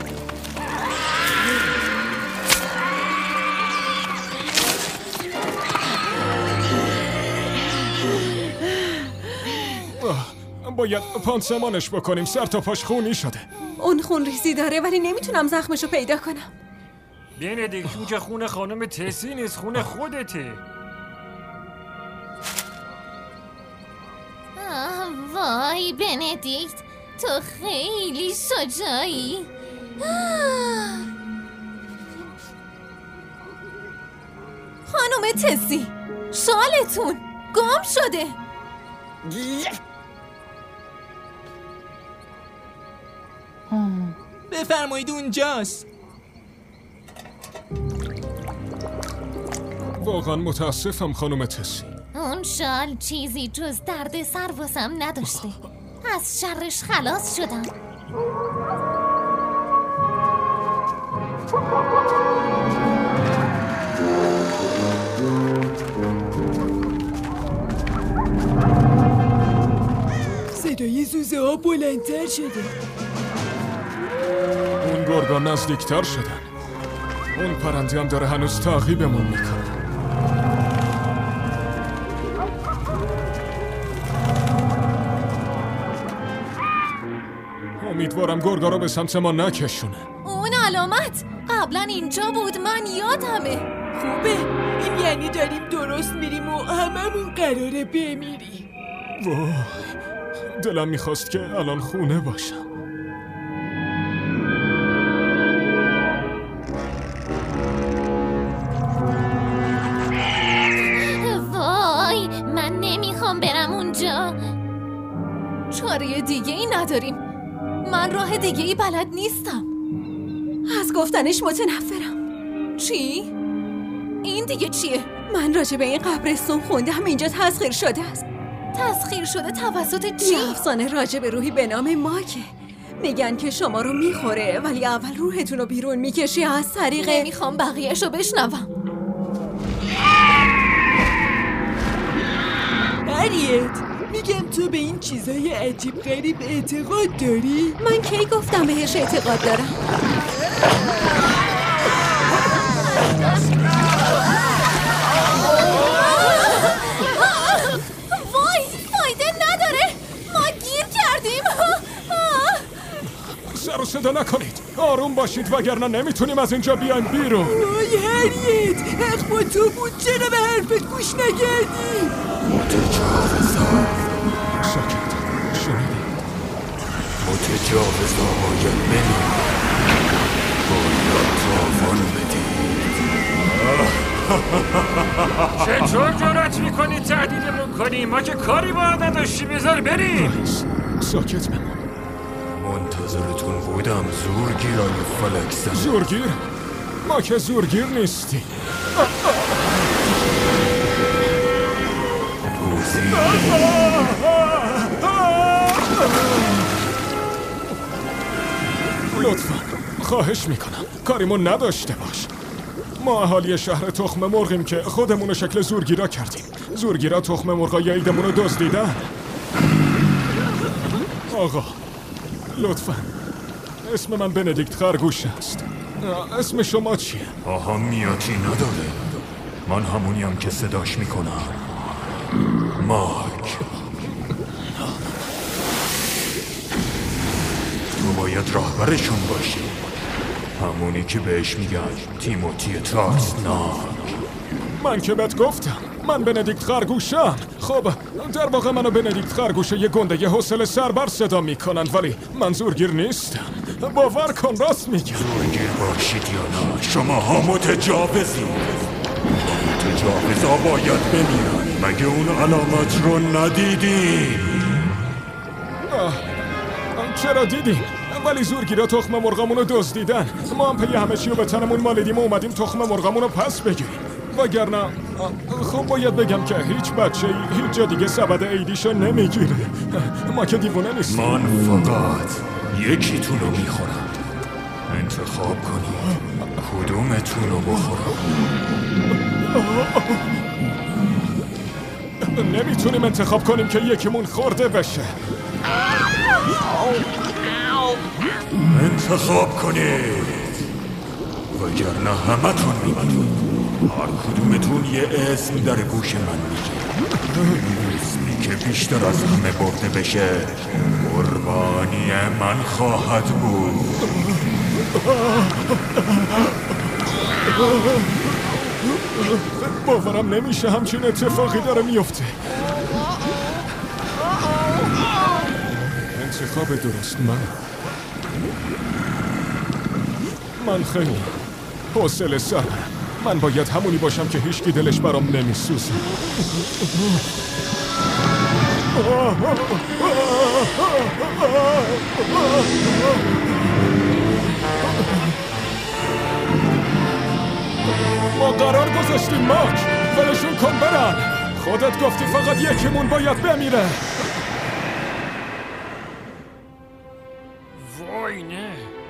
باید پانسمانش بکنیم. سر تا پاش خونی شده. اون خون ریزی داره ولی نمیتونم زخمشو پیدا کنم. بندیکت، اون که خون خانم تسی نیست، خون خودته. وای بندیکت، تو خیلی شجاعی. خانم تسی، شالتون گم شده. بفرمایید اونجاست. واقعا متاسفم خانم تسی. اون شال چیزی جز درد سر واسم نداشته. از شرش خلاص شدم. صدای زوزه ها بلندتر شده. اون گرگا نزدیکتر شدن. اون پرنده هم داره هنوز تعقیبمون میکنه. امیدوارم گرگا رو به سمت ما نکشونه. اون علامت قبلا اینجا بود، من یادمه. خوبه، این یعنی داریم درست میریم و هممون قراره بمیریم. وای، دلم میخواست که الان خونه باشم. وای، من نمیخوام برم اونجا. چاره دیگه ای نداریم. من راه دیگه ای بلد نیستم. از گفتنش متنفرم. چی؟ این دیگه چیه؟ من راجع به این قبرستون خوندم اینجا تسخیر شده است. تسخیر شده توسط چی؟ یه افسانه راجع به روحی به نام ماکه. میگن که شما رو میخوره ولی اول روحتون رو بیرون میکشه از طریق... نمیخوام بقیه‌شو بشنوم. هریت، میگم تو به این چیزای عجیب غریب اعتقاد داری؟ من کی گفتم بهش اعتقاد دارم؟ وای، فایده نداره. ما گیر کردیم. سر و صدا نکنید. آروم باشید وگرنه نمیتونیم از اینجا بیایم بیرون. وای هریت، حق با تو بود. چرا به حرفت گوش نکردی؟ متجاوزان. ساکت، شنیدید؟ متجاوزهای منی باید تاوان بدید. چطور جرأت میکنی تهدیدمون کنی؟ ما که کاری با نداشتی. بذار بریم. ساکت بمون. منتظرتون بودم زورگیرای فلک زن. زورگیر؟ ما که زورگیر نیستیم. لطفا خواهش میکنم کاریمون نداشته باش. ما اهالی شهر تخم مرغیم که خودمونو شکل زورگیرا کردیم. زورگیرا تخم مرغای عیدمونو دزدیدن. آقا لطفا، اسم من بندیکت خرگوش است. اسم شما چیه؟ اهمیتی نداره. من همونیم که صداش میکنم. مارک. تو باید راهبرشون باشی. همونی که بهش میگن تیموتی ترسناک. من که بهت گفتم من بندیکت خرگوشم. خب در واقع منو بندیکت خرگوش یه گنده حوصله سربر صدا میکنند، ولی من زورگیر نیستم. باور کن راست میگم. زورگیر باشید یا نه شما ها متجاوزید. متجاوزا باید بمیرن. مگه اون علامت رو ندیدین؟ چرا دیدیم؟ ولی زورگیرا تخم مرغامونو دزدیدن. ما هم پی همه چیو به تنمون مالیدیم و اومدیم تخم مرغامونو پس بگیریم. وگرنه خب باید بگم که هیچ بچه‌ای هیچ جا دیگه سبد عیدیشو نمیگیره. ما که دیوونه نیستیم. من فقط یکیتونو میخورم. انتخاب کنید کدومتونو بخورم. نمیتونیم انتخاب کنیم که یکیمون خورده بشه. انتخاب کنید وگرنه همتون میبینید. هر کدومتون یه اسم در گوش من میگه. اسمی که بیشتر از همه برده بشه قربانی من خواهد بود. باورم نمیشه همچین اتفاقی داره میفته. انتخاب درست من خیلی حوصله سرم. من باید همونی باشم که هیچکی دلش برام نمیسوزه. ما قرار گذاشتیم ماک، ولشون کن برن. خودت گفتی فقط یکیمون باید بمیره. وای نه.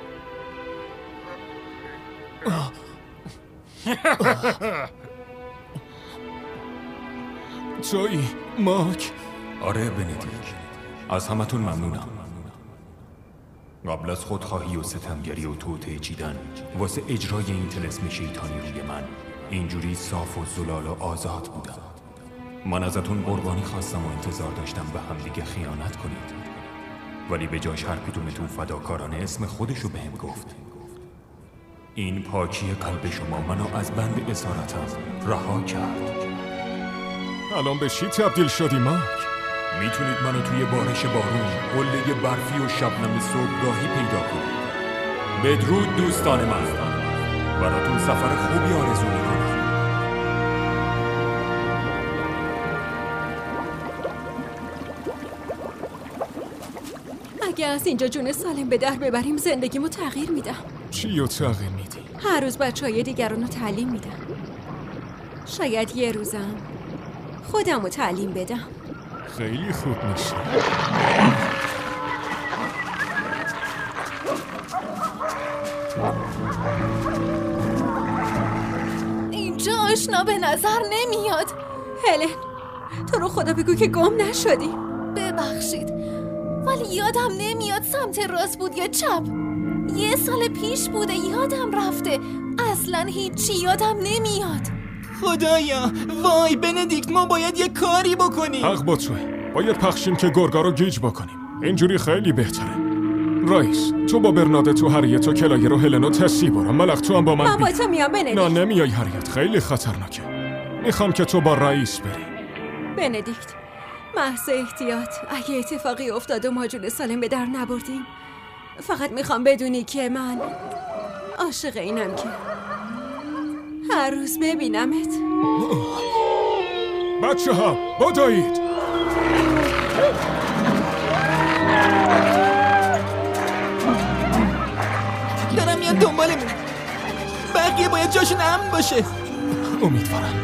تویی ماک؟ آره بندیک، از همتون ممنونم. قبل از خودخواهی و ستمگری و توطئه چیدن واسه اجرای این طلسم شیطانی روی من اینجوری صاف و زلال و آزاد بودم. من ازتون قربانی خواستم و انتظار داشتم به همدیگه خیانت کنید، ولی به جاش هر کدومتون فداکارانه اسم خودشو بهم گفت. این پاکی قلب شما منو از بند اسارتم رها کرد. الان به چی تبدیل شدی ماک؟ میتونید منو توی بارش بارون، قله برفی و شبنم صبحگاهی پیدا کنید. بدرود دوستان من، براتون سفر خوبی آرزو میکنم. اگه از اینجا جون سالم به در ببریم زندگیمو تغییر میدم. چی رو تغییر میدی؟ هر روز بچه‌های دیگرانو تعلیم میدم. شاید یه روزم خودمو تعلیم بدم. خیلی خوب میشه. اینجا آشنا به نظر نمیاد. هلن تو رو خدا بگو که گم نشدی. ببخشید ولی یادم نمیاد سمت راست بود یا چپ. یه سال پیش بوده، یادم رفته. اصلا هیچی یادم نمیاد. خدایا وای بندیکت، ما باید یه کاری بکنیم. حق با توی، باید پخشیم که گرگا رو گیج بکنیم. اینجوری خیلی بهتره. رئیس تو با برنادت و هریت و کلایر و هلن و تسی برو. ملخ تو هم با من با تو میام بندیکت. نه نمیای هریت، خیلی خطرناکه. میخوام که تو با رئیس بری. بندیکت محض احتیاط، اگه اتفاقی افتاد و ما جون سالم به در نبردیم، فقط میخوام بدونی که من عاشق اینم که هر روز ببینمت. بچه ها بدوید. دارم میاد دنبالمون. بقیه باید جاشون امن باشه. امیدوارم.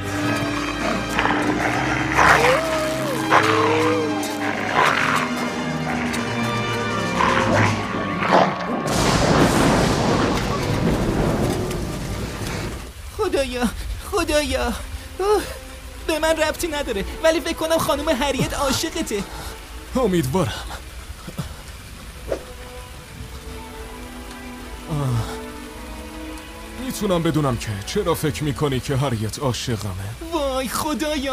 خدایا به من ربطی نداره، ولی فکر کنم خانم هریت عاشقته. امیدوارم. میتونم بدونم که چرا فکر میکنی که هریت عاشقمه؟ وای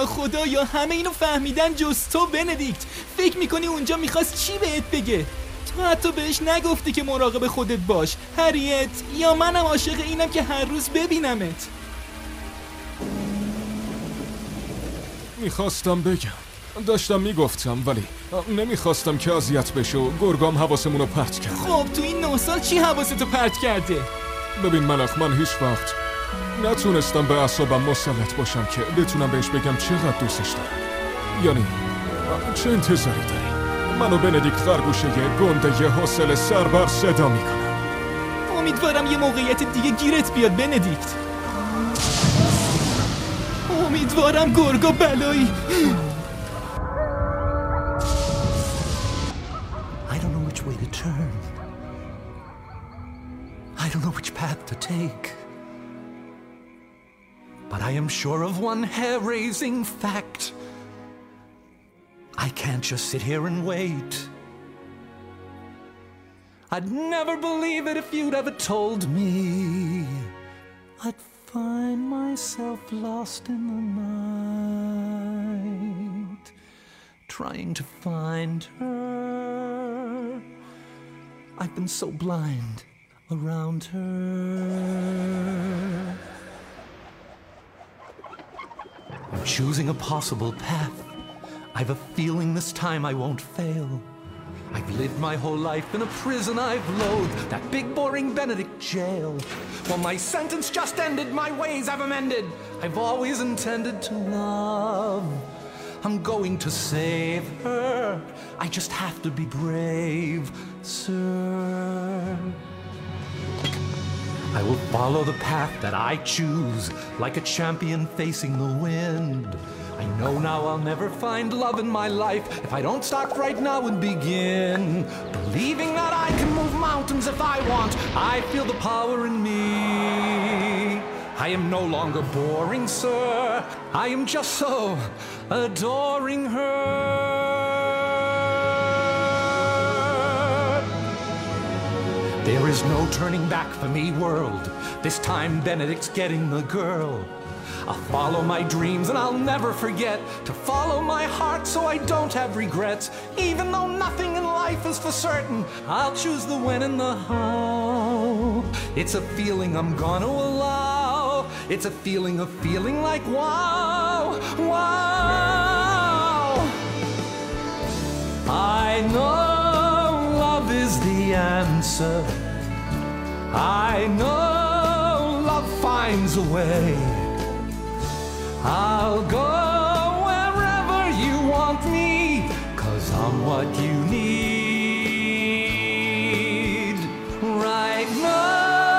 خدایا همه اینو فهمیدن جز تو بندیکت. فکر میکنی اونجا میخواست چی بهت بگه؟ تو حتی بهش نگفتی که مراقب خودت باش هریت، یا منم عاشق اینم که هر روز ببینمت. میخواستم بگم، داشتم میگفتم، ولی نمیخواستم که اذیت بشه و گرگام حواسمونو پرت کرد. خب تو این 9 سال چی حواستو پرت کرده؟ ببین ملخ، من هیچ وقت نتونستم به اعصابم مسلط باشم که بتونم بهش بگم چقدر دوستش دارم. یعنی چه انتظاری داری؟ منو بندیکت خرگوشه گنده حوصله سربر صدا میکنم. امیدوارم یه موقعیت دیگه گیرت بیاد بندیکت. امیدوارم گرگا بلایی. I don't know which way to turn. I don't know which path to take. But I am sure of one hair-raising fact. I can't just sit here and wait. I'd never believe it if you'd ever told me. I'd find myself lost in the night, trying to find her. I've been so blind around her. I'm choosing a possible path. I've a feeling this time I won't fail. I've lived my whole life in a prison I've loathed, that big boring Benedict jail. Well, my sentence just ended, my ways I've amended. I've always intended to love. I'm going to save her. I just have to be brave, sir. I will follow the path that I choose, like a champion facing the wind. I know now I'll never find love in my life if I don't start right now and begin. Believing that I can move mountains if I want, I feel the power in me. I am no longer boring, sir. I am just so adoring her. There is no turning back for me, world. This time Benedict's getting the girl. I'll follow my dreams and I'll never forget to follow my heart so I don't have regrets. Even though nothing in life is for certain, I'll choose the when and the how. It's a feeling I'm gonna allow. It's a feeling of feeling like wow, wow. I know love is the answer. I know love finds a way. I'll go wherever you want me, 'cause I'm what you need right now.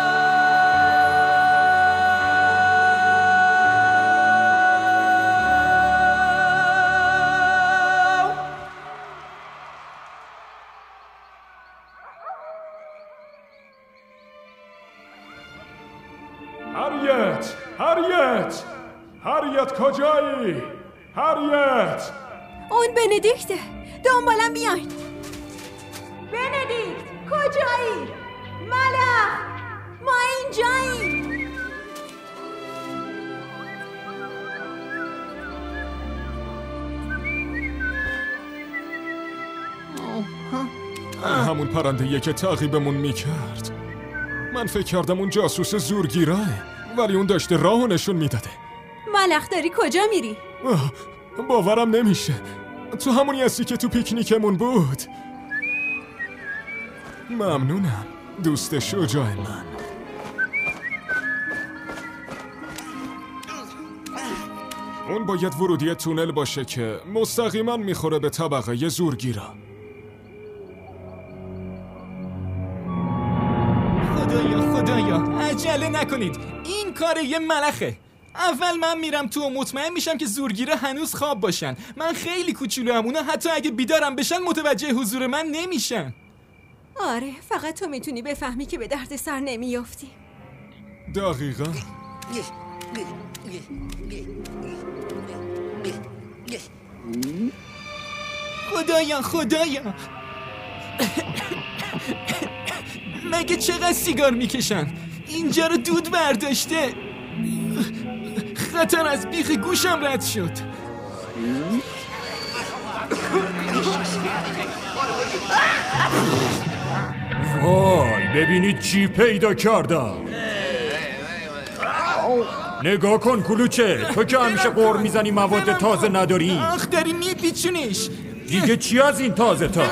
هریت! هریت کجایی؟ هریت! اون بندیکته، دنبالم بیاین. بندیکت کجایی؟ ملخ، ما اینجاییم. همون پرنده‌ایه که تعقیبمون میکرد. من فکر کردم اون جاسوس زورگیراه، ولی اون داشته راهو نشون میداده. ملخ داری کجا میری؟ باورم نمیشه. تو همونی هستی که تو پیکنیکمون بود. ممنونم دوست شجاع من. اون باید ورودی تونل باشه که مستقیما میخوره به طبقه زورگیرا. خدایا عجله نکنید، این کار یه ملخه. اول من میرم تو و مطمئن میشم که زورگیره هنوز خواب باشن. من خیلی کوچولوام، اونا حتی اگه بیدارم بشن متوجه حضور من نمیشن. آره، فقط تو میتونی بفهمی که به درد سر نمیافتی. دقیقا. خدایا مگه چقدر سیگار میکشن؟ اینجا رو دود برداشته. خطر از بیخ گوشم رد شد. وای ببینید چی پیدا کردم. نگاه کن کلوچه، تو که همیشه قور میزنی مواد تازه نداری. آخ داری میپیچونیش. دیگه چی از این تازه تا؟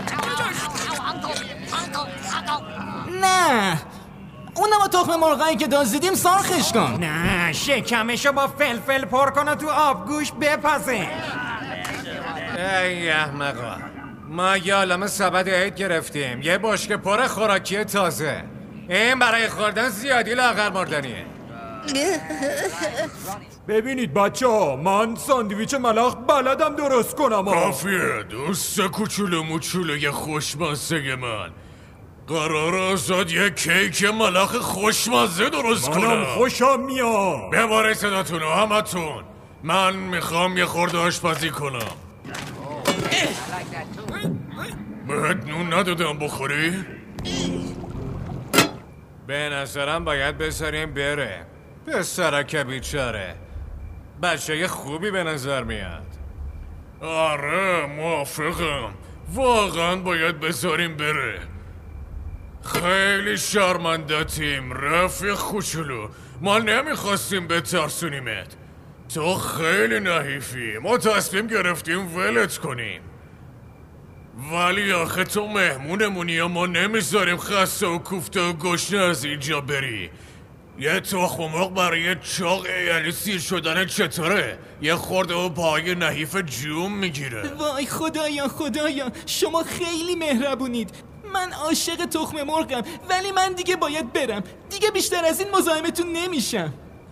نه اونم تخم مرغایی که دزدیدیم سرخش کن. نه شکمشو با فلفل پر کن و تو آبگوش بپزه. ای احمقا، ما یه عالمه سبد عید گرفتیم، یه بشکه پر خوراکی تازه. این برای خوردن زیادی لاغر مردنیه. ببینید بچه ها، من ساندویچ ملخ بلدم درست کنم. کافیه دوست کوچولو موچولوی خوشمزه من. قرار ازاد یه کیک ملخ خوشمزه درست کنم. منم خوشم میاد. بباره صداتونو همتون. من میخوام یه خورده آشپزی کنم. بهت نون ندادم بخوری؟ به نظرم باید بذاریم بره. پسرک بیچاره، بچه خوبی به نظر میاد. آره موافقم، واقعا باید بذاریم بره. خیلی شرمندتیم رفیق کوچولو، ما نمیخواستیم بترسونیمت. تو خیلی نحیفی، ما تصمیم گرفتیم ولت کنیم. ولی آخه تو مهمونمونی و ما نمیذاریم خسته و کوفته و گشنه از اینجا بری. یه تخم مرغ برای چاق یعنی سیر شدن چطوره؟ یه خورده و پای نحیف جوم میگیره. وای خدایا خدایا، شما خیلی مهربونید. من عاشق تخم مرغم، ولی من دیگه باید برم. دیگه بیشتر از این مزاحمتون نمیشم.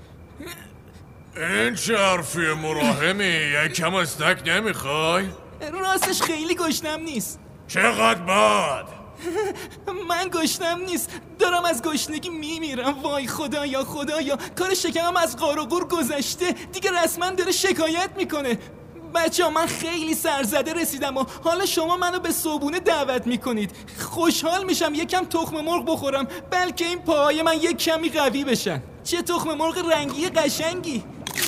این چه حرفی مراهمی؟ یکم استک نمیخوای؟ راستش خیلی گشنم نیست. چقدر بد؟ من گشنم نیست، دارم از گشنگی میمیرم. وای خدایا خدایا، کار شکمم از غار و غور گذشته، دیگه رسما داره شکایت میکنه. بچه ها من خیلی سرزده رسیدم و حالا شما منو به صبحونه دعوت میکنید. خوشحال میشم یکم تخم مرغ بخورم، بلکه این پاهای من یک کمی قوی بشن. چه تخم مرغ رنگی قشنگی.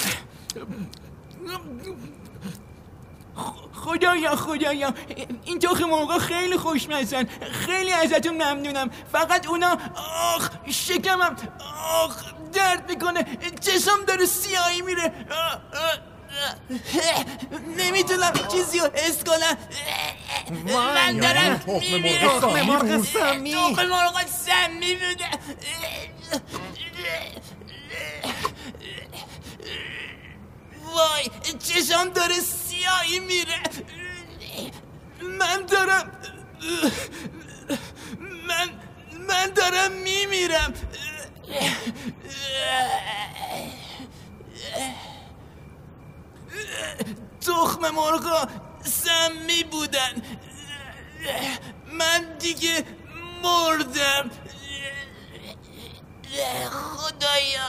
خدایا خدایا، این تخم مرغا خیلی خوشمزن. خیلی ازتون ممنونم. فقط اونا آخ شکمم آخ درد میکنه، چشم داره سیاهی میره. نمیتونم چیزی رو حس کنم. من دارم میمیرم. تخم مرغ سمی. تخم مرغ سمی بوده. وای چشم داره سیاهی میره. من دارم میمیرم. تخم مرغا سمی بودن. من دیگه مردم. خدایا.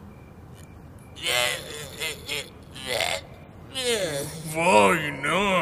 وای نه.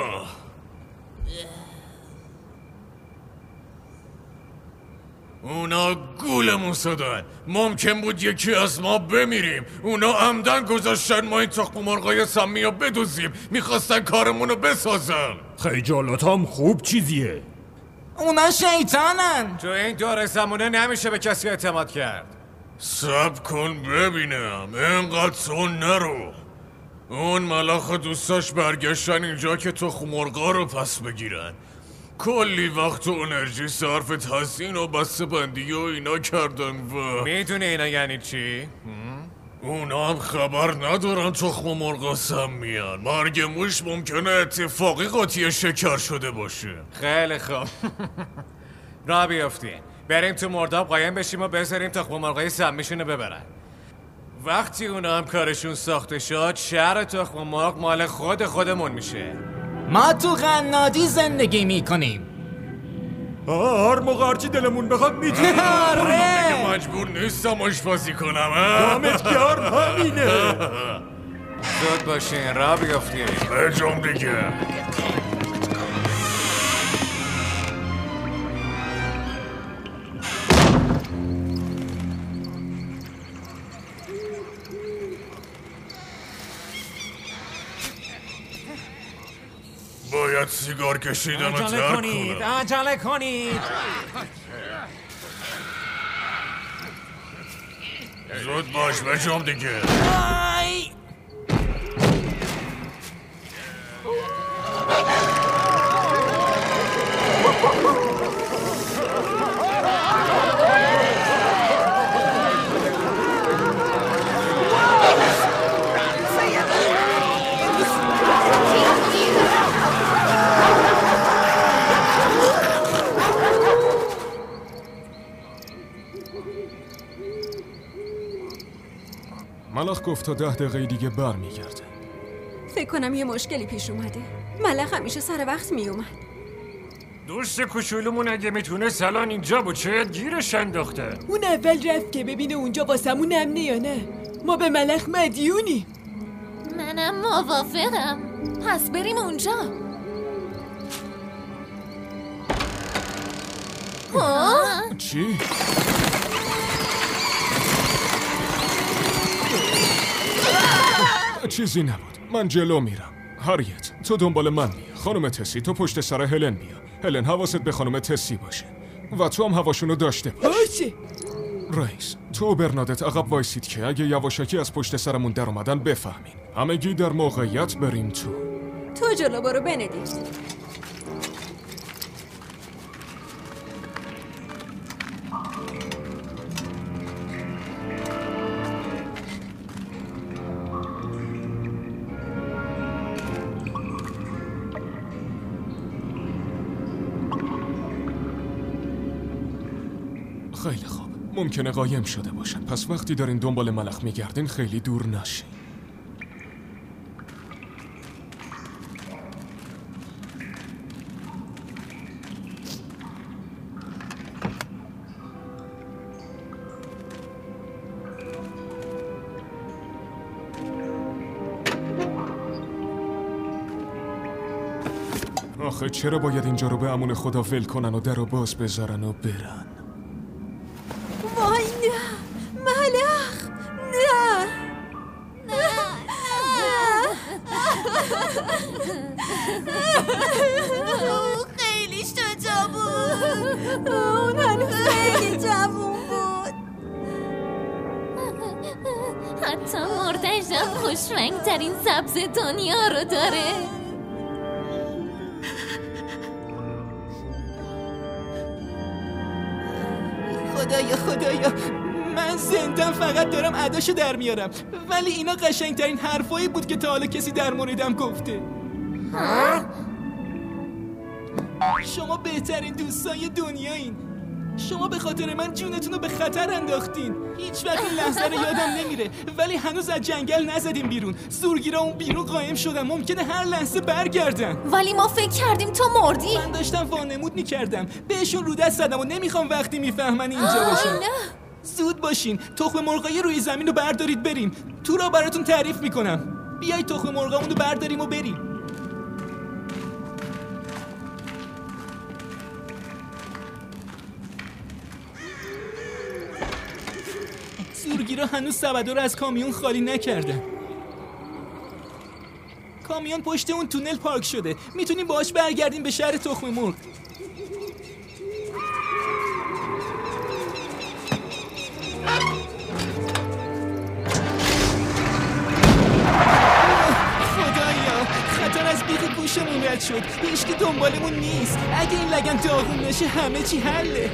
اونا گولمون زدن. ممکن بود یکی از ما بمیریم. اونا عمدن گذاشتن ما این تخم مرغای سمی رو بدوزیم. میخواستن کارمونو بسازن. خیجالات هم خوب چیزیه. اونا شیطانن. تو این دور زمونه نمیشه به کسی اعتماد کرد. صبر کن ببینم، اینقدر تو نرو. اون ملخ و دوستاش برگشتن اینجا که تخم مرغا رو پس بگیرن. کلی وقت و انرژی صرف تحسین و بسته بندی و اینا کردن و میدونی اینا یعنی چی؟ اونا هم خبر ندارن تخم مرغا سمیان. مرگ موش ممکنه اتفاقی قاطی شکر شده باشه. خیلی خوب. را بیافتین بریم تو مرداب قایم بشیم و بذاریم تخم مرغای سمیشونو ببرن. وقتی اونا هم کارشون ساخته شد، شهر تخم مرغ مال خودمون میشه. ما تو قنادی زندگی میکنیم. هر موقع هرچی دلمون بخواد میتونیم. دیگه مجبور نیستم آشپزی کنم. دامت گرم همینه. زود باشین را بیافتین. بجام دیگه. باید سیگار کشیدن رو عجله ترک کنید کنم. عجله کنید. زود باش بجام دیگه. آی! ملخ گفت تا 10 دقیقه دیگه برمیگرده. فکر کنم یه مشکلی پیش اومده. ملخ همیشه سر وقت میومد. دوست کوچولومون اگه میتونه الان اینجا بود شاید گیرش انداخته. اون اول رفت که ببینه اونجا واسمون امنه یا نه. ما به ملخ مدیونی. منم موافقم. پس بریم اونجا. چی؟ چیزی نبود. من جلو میرم. هاریت تو دنبال من بیا. خانم تسی تو پشت سر هلن بیا. هلن حواست به خانم تسی باشه و تو هم هواشونو داشته باش. باشه. رئیس تو و برنادت عقب وایسید که اگه یواشکی از پشت سرمون در اومدن بفهمین. همگی در موقعیت بریم تو. تو جلو برو بندیکت. خیلی خوب. ممکنه قایم شده باشن. پس وقتی دارین دنبال ملخ میگردین خیلی دور نشین. آخه چرا باید اینجا رو به امون خدا ول کنن و در رو باز بذارن و برن؟ وای نه ملخ نه خیلی شجاع بود. اون هنوز خیلی جوون بود. حتی مردش هم خوش رنگ ترین سبز دنیا رو داره. خدایا من زندم فقط دارم اداشو در میارم، ولی اینا قشنگترین حرفایی بود که تا حالا کسی در موردم گفته. شما بهترین دوستای دنیایین. شما به خاطر من جونتون رو به خطر انداختین. هیچ وقت این لحظه رو یادم نمیره، ولی هنوز از جنگل نزدیم بیرون. زورگیرا اون بیرون قایم شدن، ممکنه هر لحظه برگردن. ولی ما فکر کردیم تو مردی. من داشتم وانمود میکردم، بهشون رو دست زدم و نمیخوام وقتی میفهمن اینجا باشن. زود باشین، تخم مرغای روی زمین رو بردارید بریم. تو را براتون تعریف میکنم. بیای تخم مرغامون رو برداریم و بریم. زورگیرا هنوز سبدا رو از کامیون خالی نکردن. کامیون پشت اون تونل پارک شده. میتونیم باهاش برگردیم به شهر تخم مرغ. خدایا خطر از بیخ گوشمون رد شد. هیچکی دنبالمون نیست. اگه این لگن داغون نشه همه چی حله.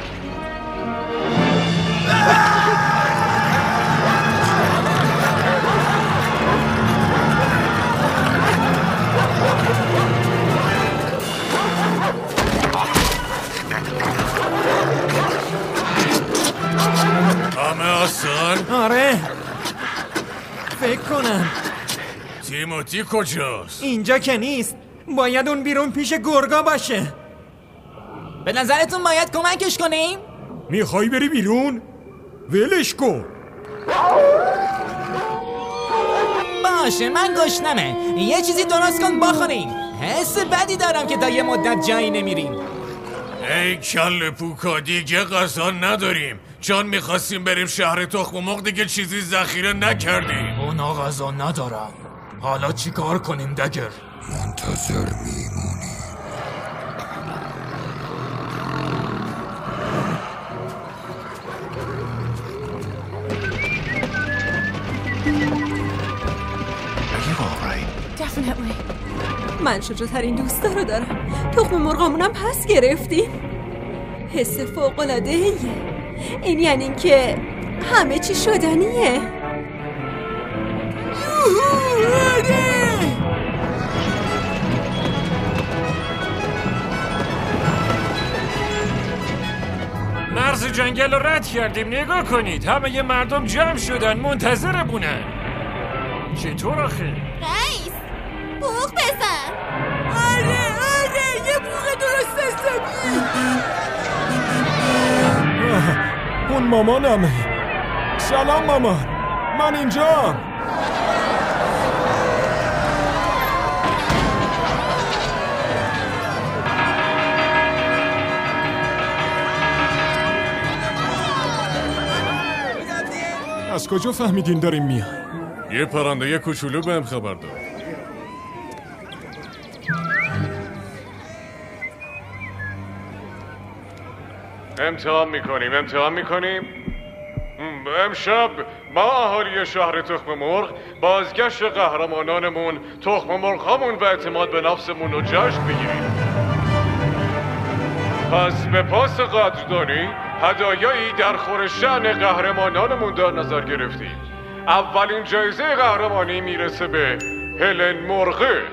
همه هستن؟ آره فکر کنم. تیموتی کجاست؟ اینجا که نیست. باید اون بیرون پیش گرگا باشه. به نظرتون باید کمکش کنیم؟ میخوای بری بیرون؟ ولش کن. باشه من گشنمه. یه چیزی درست کن بخوریم. حس بدی دارم که تا یه مدت جایی نمیریم. ای کل پوکا دیگه غذا نداریم. چون میخواستیم بریم شهر تخم مرغ دیگه چیزی ذخیره نکردیم. اونا غذا ندارن. حالا چی کار کنیم دگر؟ منتظر میمونیم. من شجاع‌ترین دوستا رو دارم. تخم مرغامونم پس گرفتیم. حس فوق‌العاده‌ایه. این یعنی که همه چی شدنیه. مرز جنگل رو رد کردیم. نگاه کنید، همه ی مردم جمع شدن منتظرمونن. چطور آخه؟ رئیس بوق بزن. آره یه بوق درست حسابی. اون مامانمه. سلام مامان، من اینجام. از کجا فهمیدین داریم میای؟ یه پرنده کوچولو بهم خبر داد. امتحان میکنیم. امشب ما اهالی شهر تخم مرغ بازگشت قهرمانانمون تخم مرغامون و اعتماد به نفسمون رو جشن بگیریم. پس به پاس قدردانی هدایایی در خور شأن قهرمانانمون در نظر گرفتیم. اولین جایزه قهرمانی میرسه به هلن مرغه.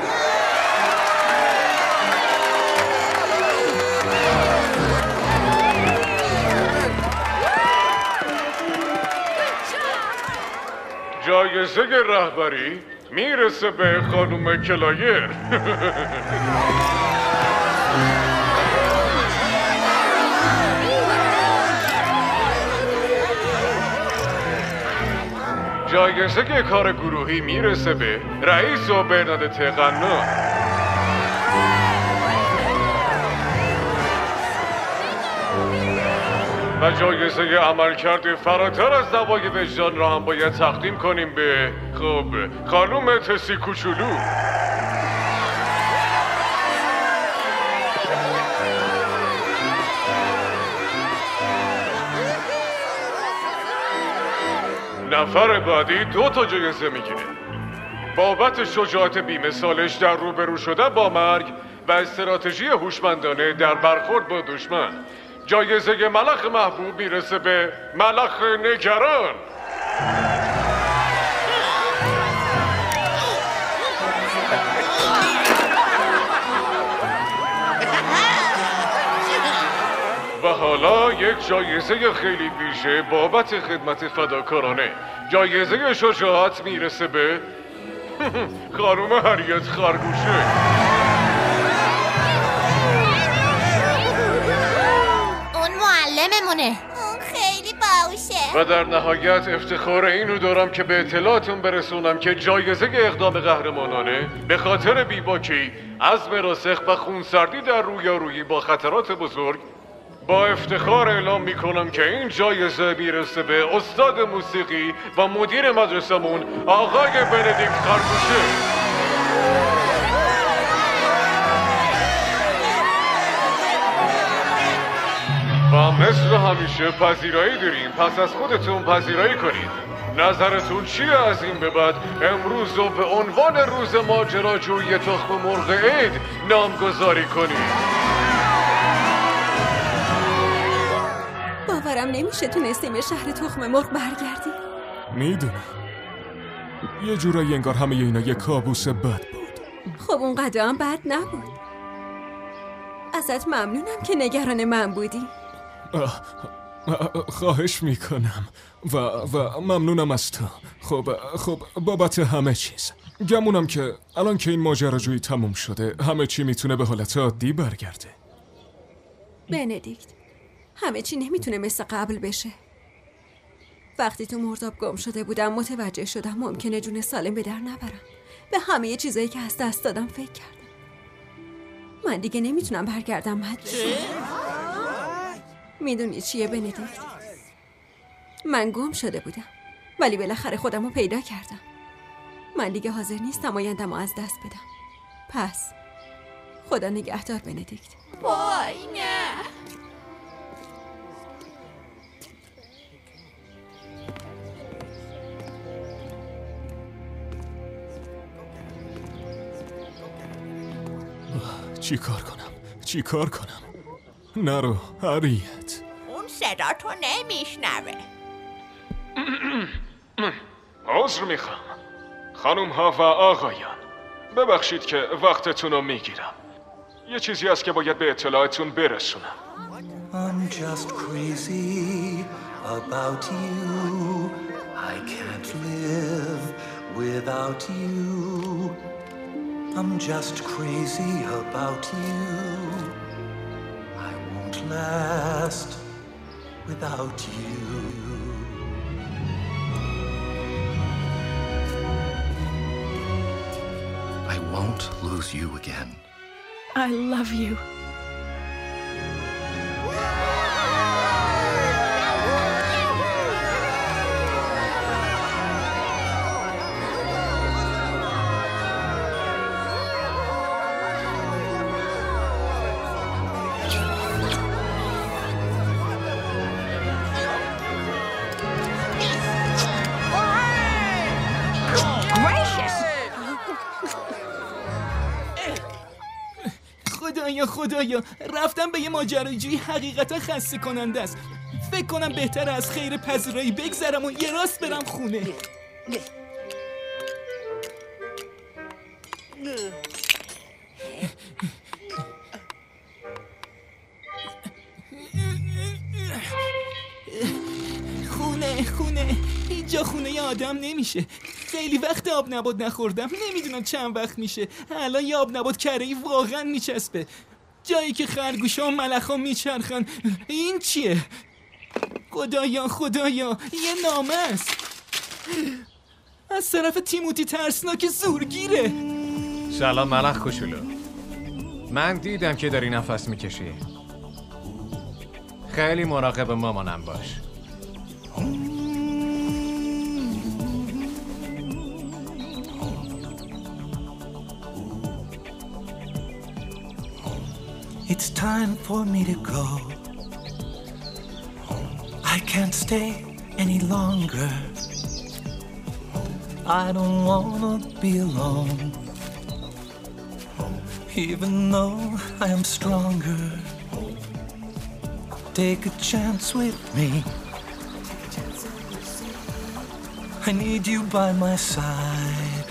جایزه رهبری میرسه به خانم کلایر. جایزه کار گروهی میرسه به رئیس و برنادت قنات. و جایزه عملکرد فراتر از دوای وجدان را هم باید تقدیم کنیم به خانم تسی کوچولو. نفر بعدی 2 جایزه میگیره بابت شجاعت بی‌مثالش در روبرو شدن با مرگ و استراتژی هوشمندانه در برخورد با دشمن. جایزه ملخ محبوب میرسه به ملخ نگران. و حالا یک جایزه خیلی ویژه بابت خدمت فداکارانه. جایزه شجاعت میرسه به خانم هریت خرگوشه. اون معلممونه. اون خیلی باوشه. و در نهایت افتخار اینو دارم که به اطلاعتون برسونم که جایزه اقدام قهرمانانه به خاطر بیباکی، عزم راسخ و خونسردی در رویارویی با خطرات بزرگ، با افتخار اعلام میکنم که این جایزه میرسه به استاد موسیقی و مدیر مدرسمون آقای بندیکت خرگوشه. و مثل همیشه پذیرایی داریم، پس از خودتون پذیرایی کنید. نظرتون چیه از این به بعد امروز رو به عنوان روز ماجراجویی تخم مرغ عید نامگذاری کنید؟ باورم نمیشه تونستیم به شهر تخم مرغ برگردیم. میدونم یه جورایی انگار همه اینا یه کابوس بد بود. خب اون قدم بد نبود. ازت ممنونم که نگران من بودی. خواهش میکنم و ممنونم از تو. خب بابت همه چیز. گمونم که الان که این ماجراجویی تموم شده همه چی میتونه به حالت عادی برگرده. بندیکت، همه چی نمیتونه مثل قبل بشه. وقتی تو مرداب گم شده بودم متوجه شدم ممکنه جون سالم به در نبرم. به همه چیزایی که از دست دادم فکر کردم. من دیگه نمیتونم برگردم مدرسه. میدونی چیه بندیکت؟ من گم شده بودم ولی بالاخره خودم رو پیدا کردم. من دیگه حاضر نیستم آیندم از دست بدم. پس خدا نگهدار بندیکت. وای نه. چی کار کنم؟ نرو هریت. اون صدا تو نمیشنوه. عذر میخوام خانوم ها و آقایان، ببخشید که وقتتون رو میگیرم. یه چیزی هست که باید به اطلاعتون برسونم. I'm just crazy about you. I can't live without you. I'm just crazy about you. I won't last without you. I won't lose you again. I love you. خدایا رفتم به یه ماجراجویی حقیقتا خسته کننده است. فکر کنم بهتره از خیر پذیرایی بگذرم و یه راست برم خونه. خونه اینجا خونه آدم نمیشه. خیلی وقت آب نبات نخوردم، نمیدونم چند وقت میشه. الان یه آب نبات کره‌ای واقعا میچسبه. جایی که خرگوشا و ملخا میچرخن. این چیه؟ خدایا یه نامه است از طرف تیموتی ترسناک زورگیره. سلام ملخ کوچولو، من دیدم که داری نفس میکشی. خیلی مراقب مامانم باش. It's time for me to go. I can't stay any longer. I don't wanna be alone. Even though I am stronger, take a chance with me. I need you by my side.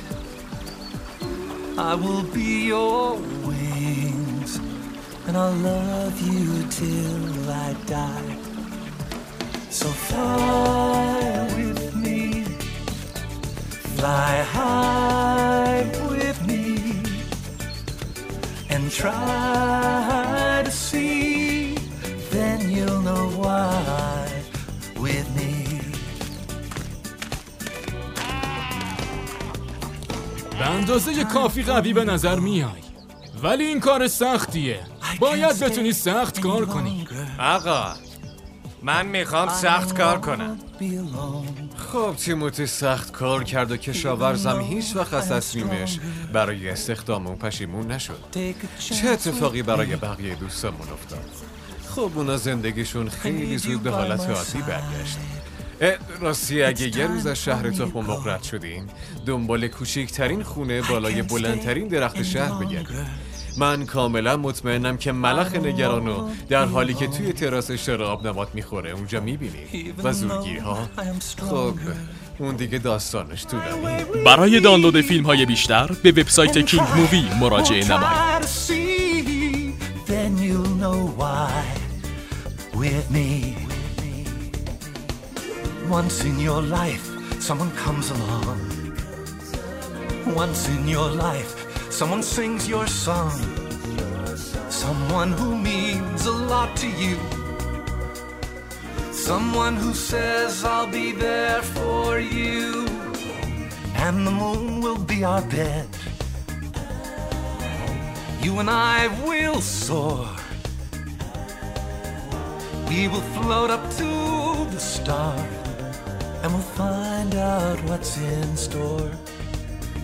I will be your wings, and I'll love you till I die. So fly with me, fly high with me, and try to see, then you'll know why with me. به اندازه کافی قوی به نظر میای، ولی این کار سختیه. باید بتونی سخت کار کنی. آقا من میخوام سخت کار کنم. خب تیموتی سخت کار کرد و کشاورزم هیچ وقت از تصمیمش برای استخدام اون پشیمون نشد. چه اتفاقی برای بقیه دوستامون افتاد؟ خب اونا زندگیشون خیلی زود به حالت عادی برگشت. راستی اگه یه روز از شهر تخم مرغ رد شدین، دنبال کوچکترین خونه بالای بلندترین درخت شهر بگردین. من کاملا مطمئنم که ملخ نگرانو در حالی که توی تراسش داره آب نبات میخوره اونجا میبینید و زورگیری ها. خب اون دیگه داستانش طولانیه. برای دانلود فیلم های بیشتر به وبسایت کینگ مووی مراجعه نمایید. Once in your life, someone comes along. Once in your life, someone sings your song. Someone who means a lot to you. Someone who says, I'll be there for you. And the moon will be our bed. You and I will soar. We will float up to the stars. And we'll find out what's in store.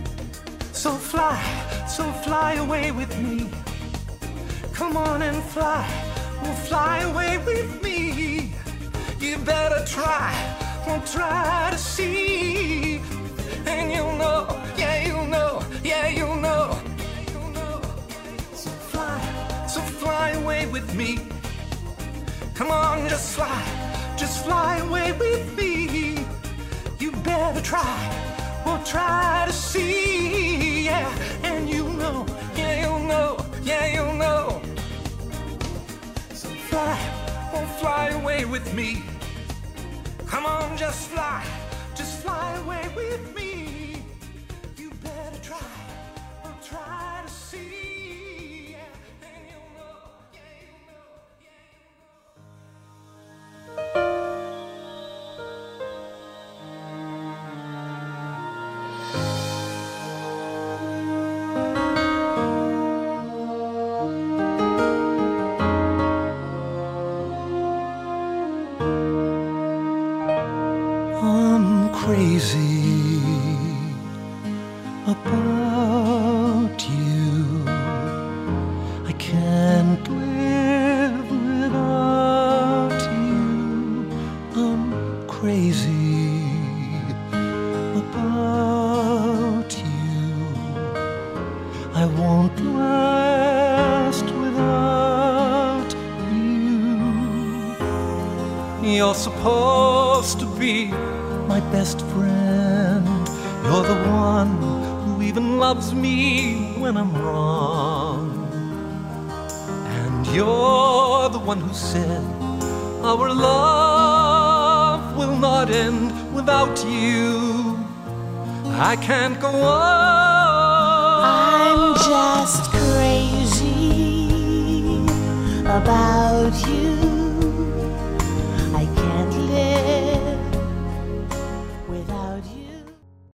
So fly away with me. Come on and fly, well fly away with me. You better try, well try to see. And you'll know, yeah you'll know, yeah you'll know. So fly away with me. Come on, just fly away with me. You better try, well try to see, yeah. And you'll know, yeah you'll know, yeah you'll know. So fly away with me. Come on, just fly away with me. You better try, well try to see, yeah. And you'll know, yeah you'll know, yeah you'll know. Crazy about you. I can't live without you. I'm crazy about you. I won't last without you. You're supposed to be my best friend. You're the one who even loves me when I'm wrong. And you're the one who said our love will not end without you. I can't go on. I'm just crazy about you.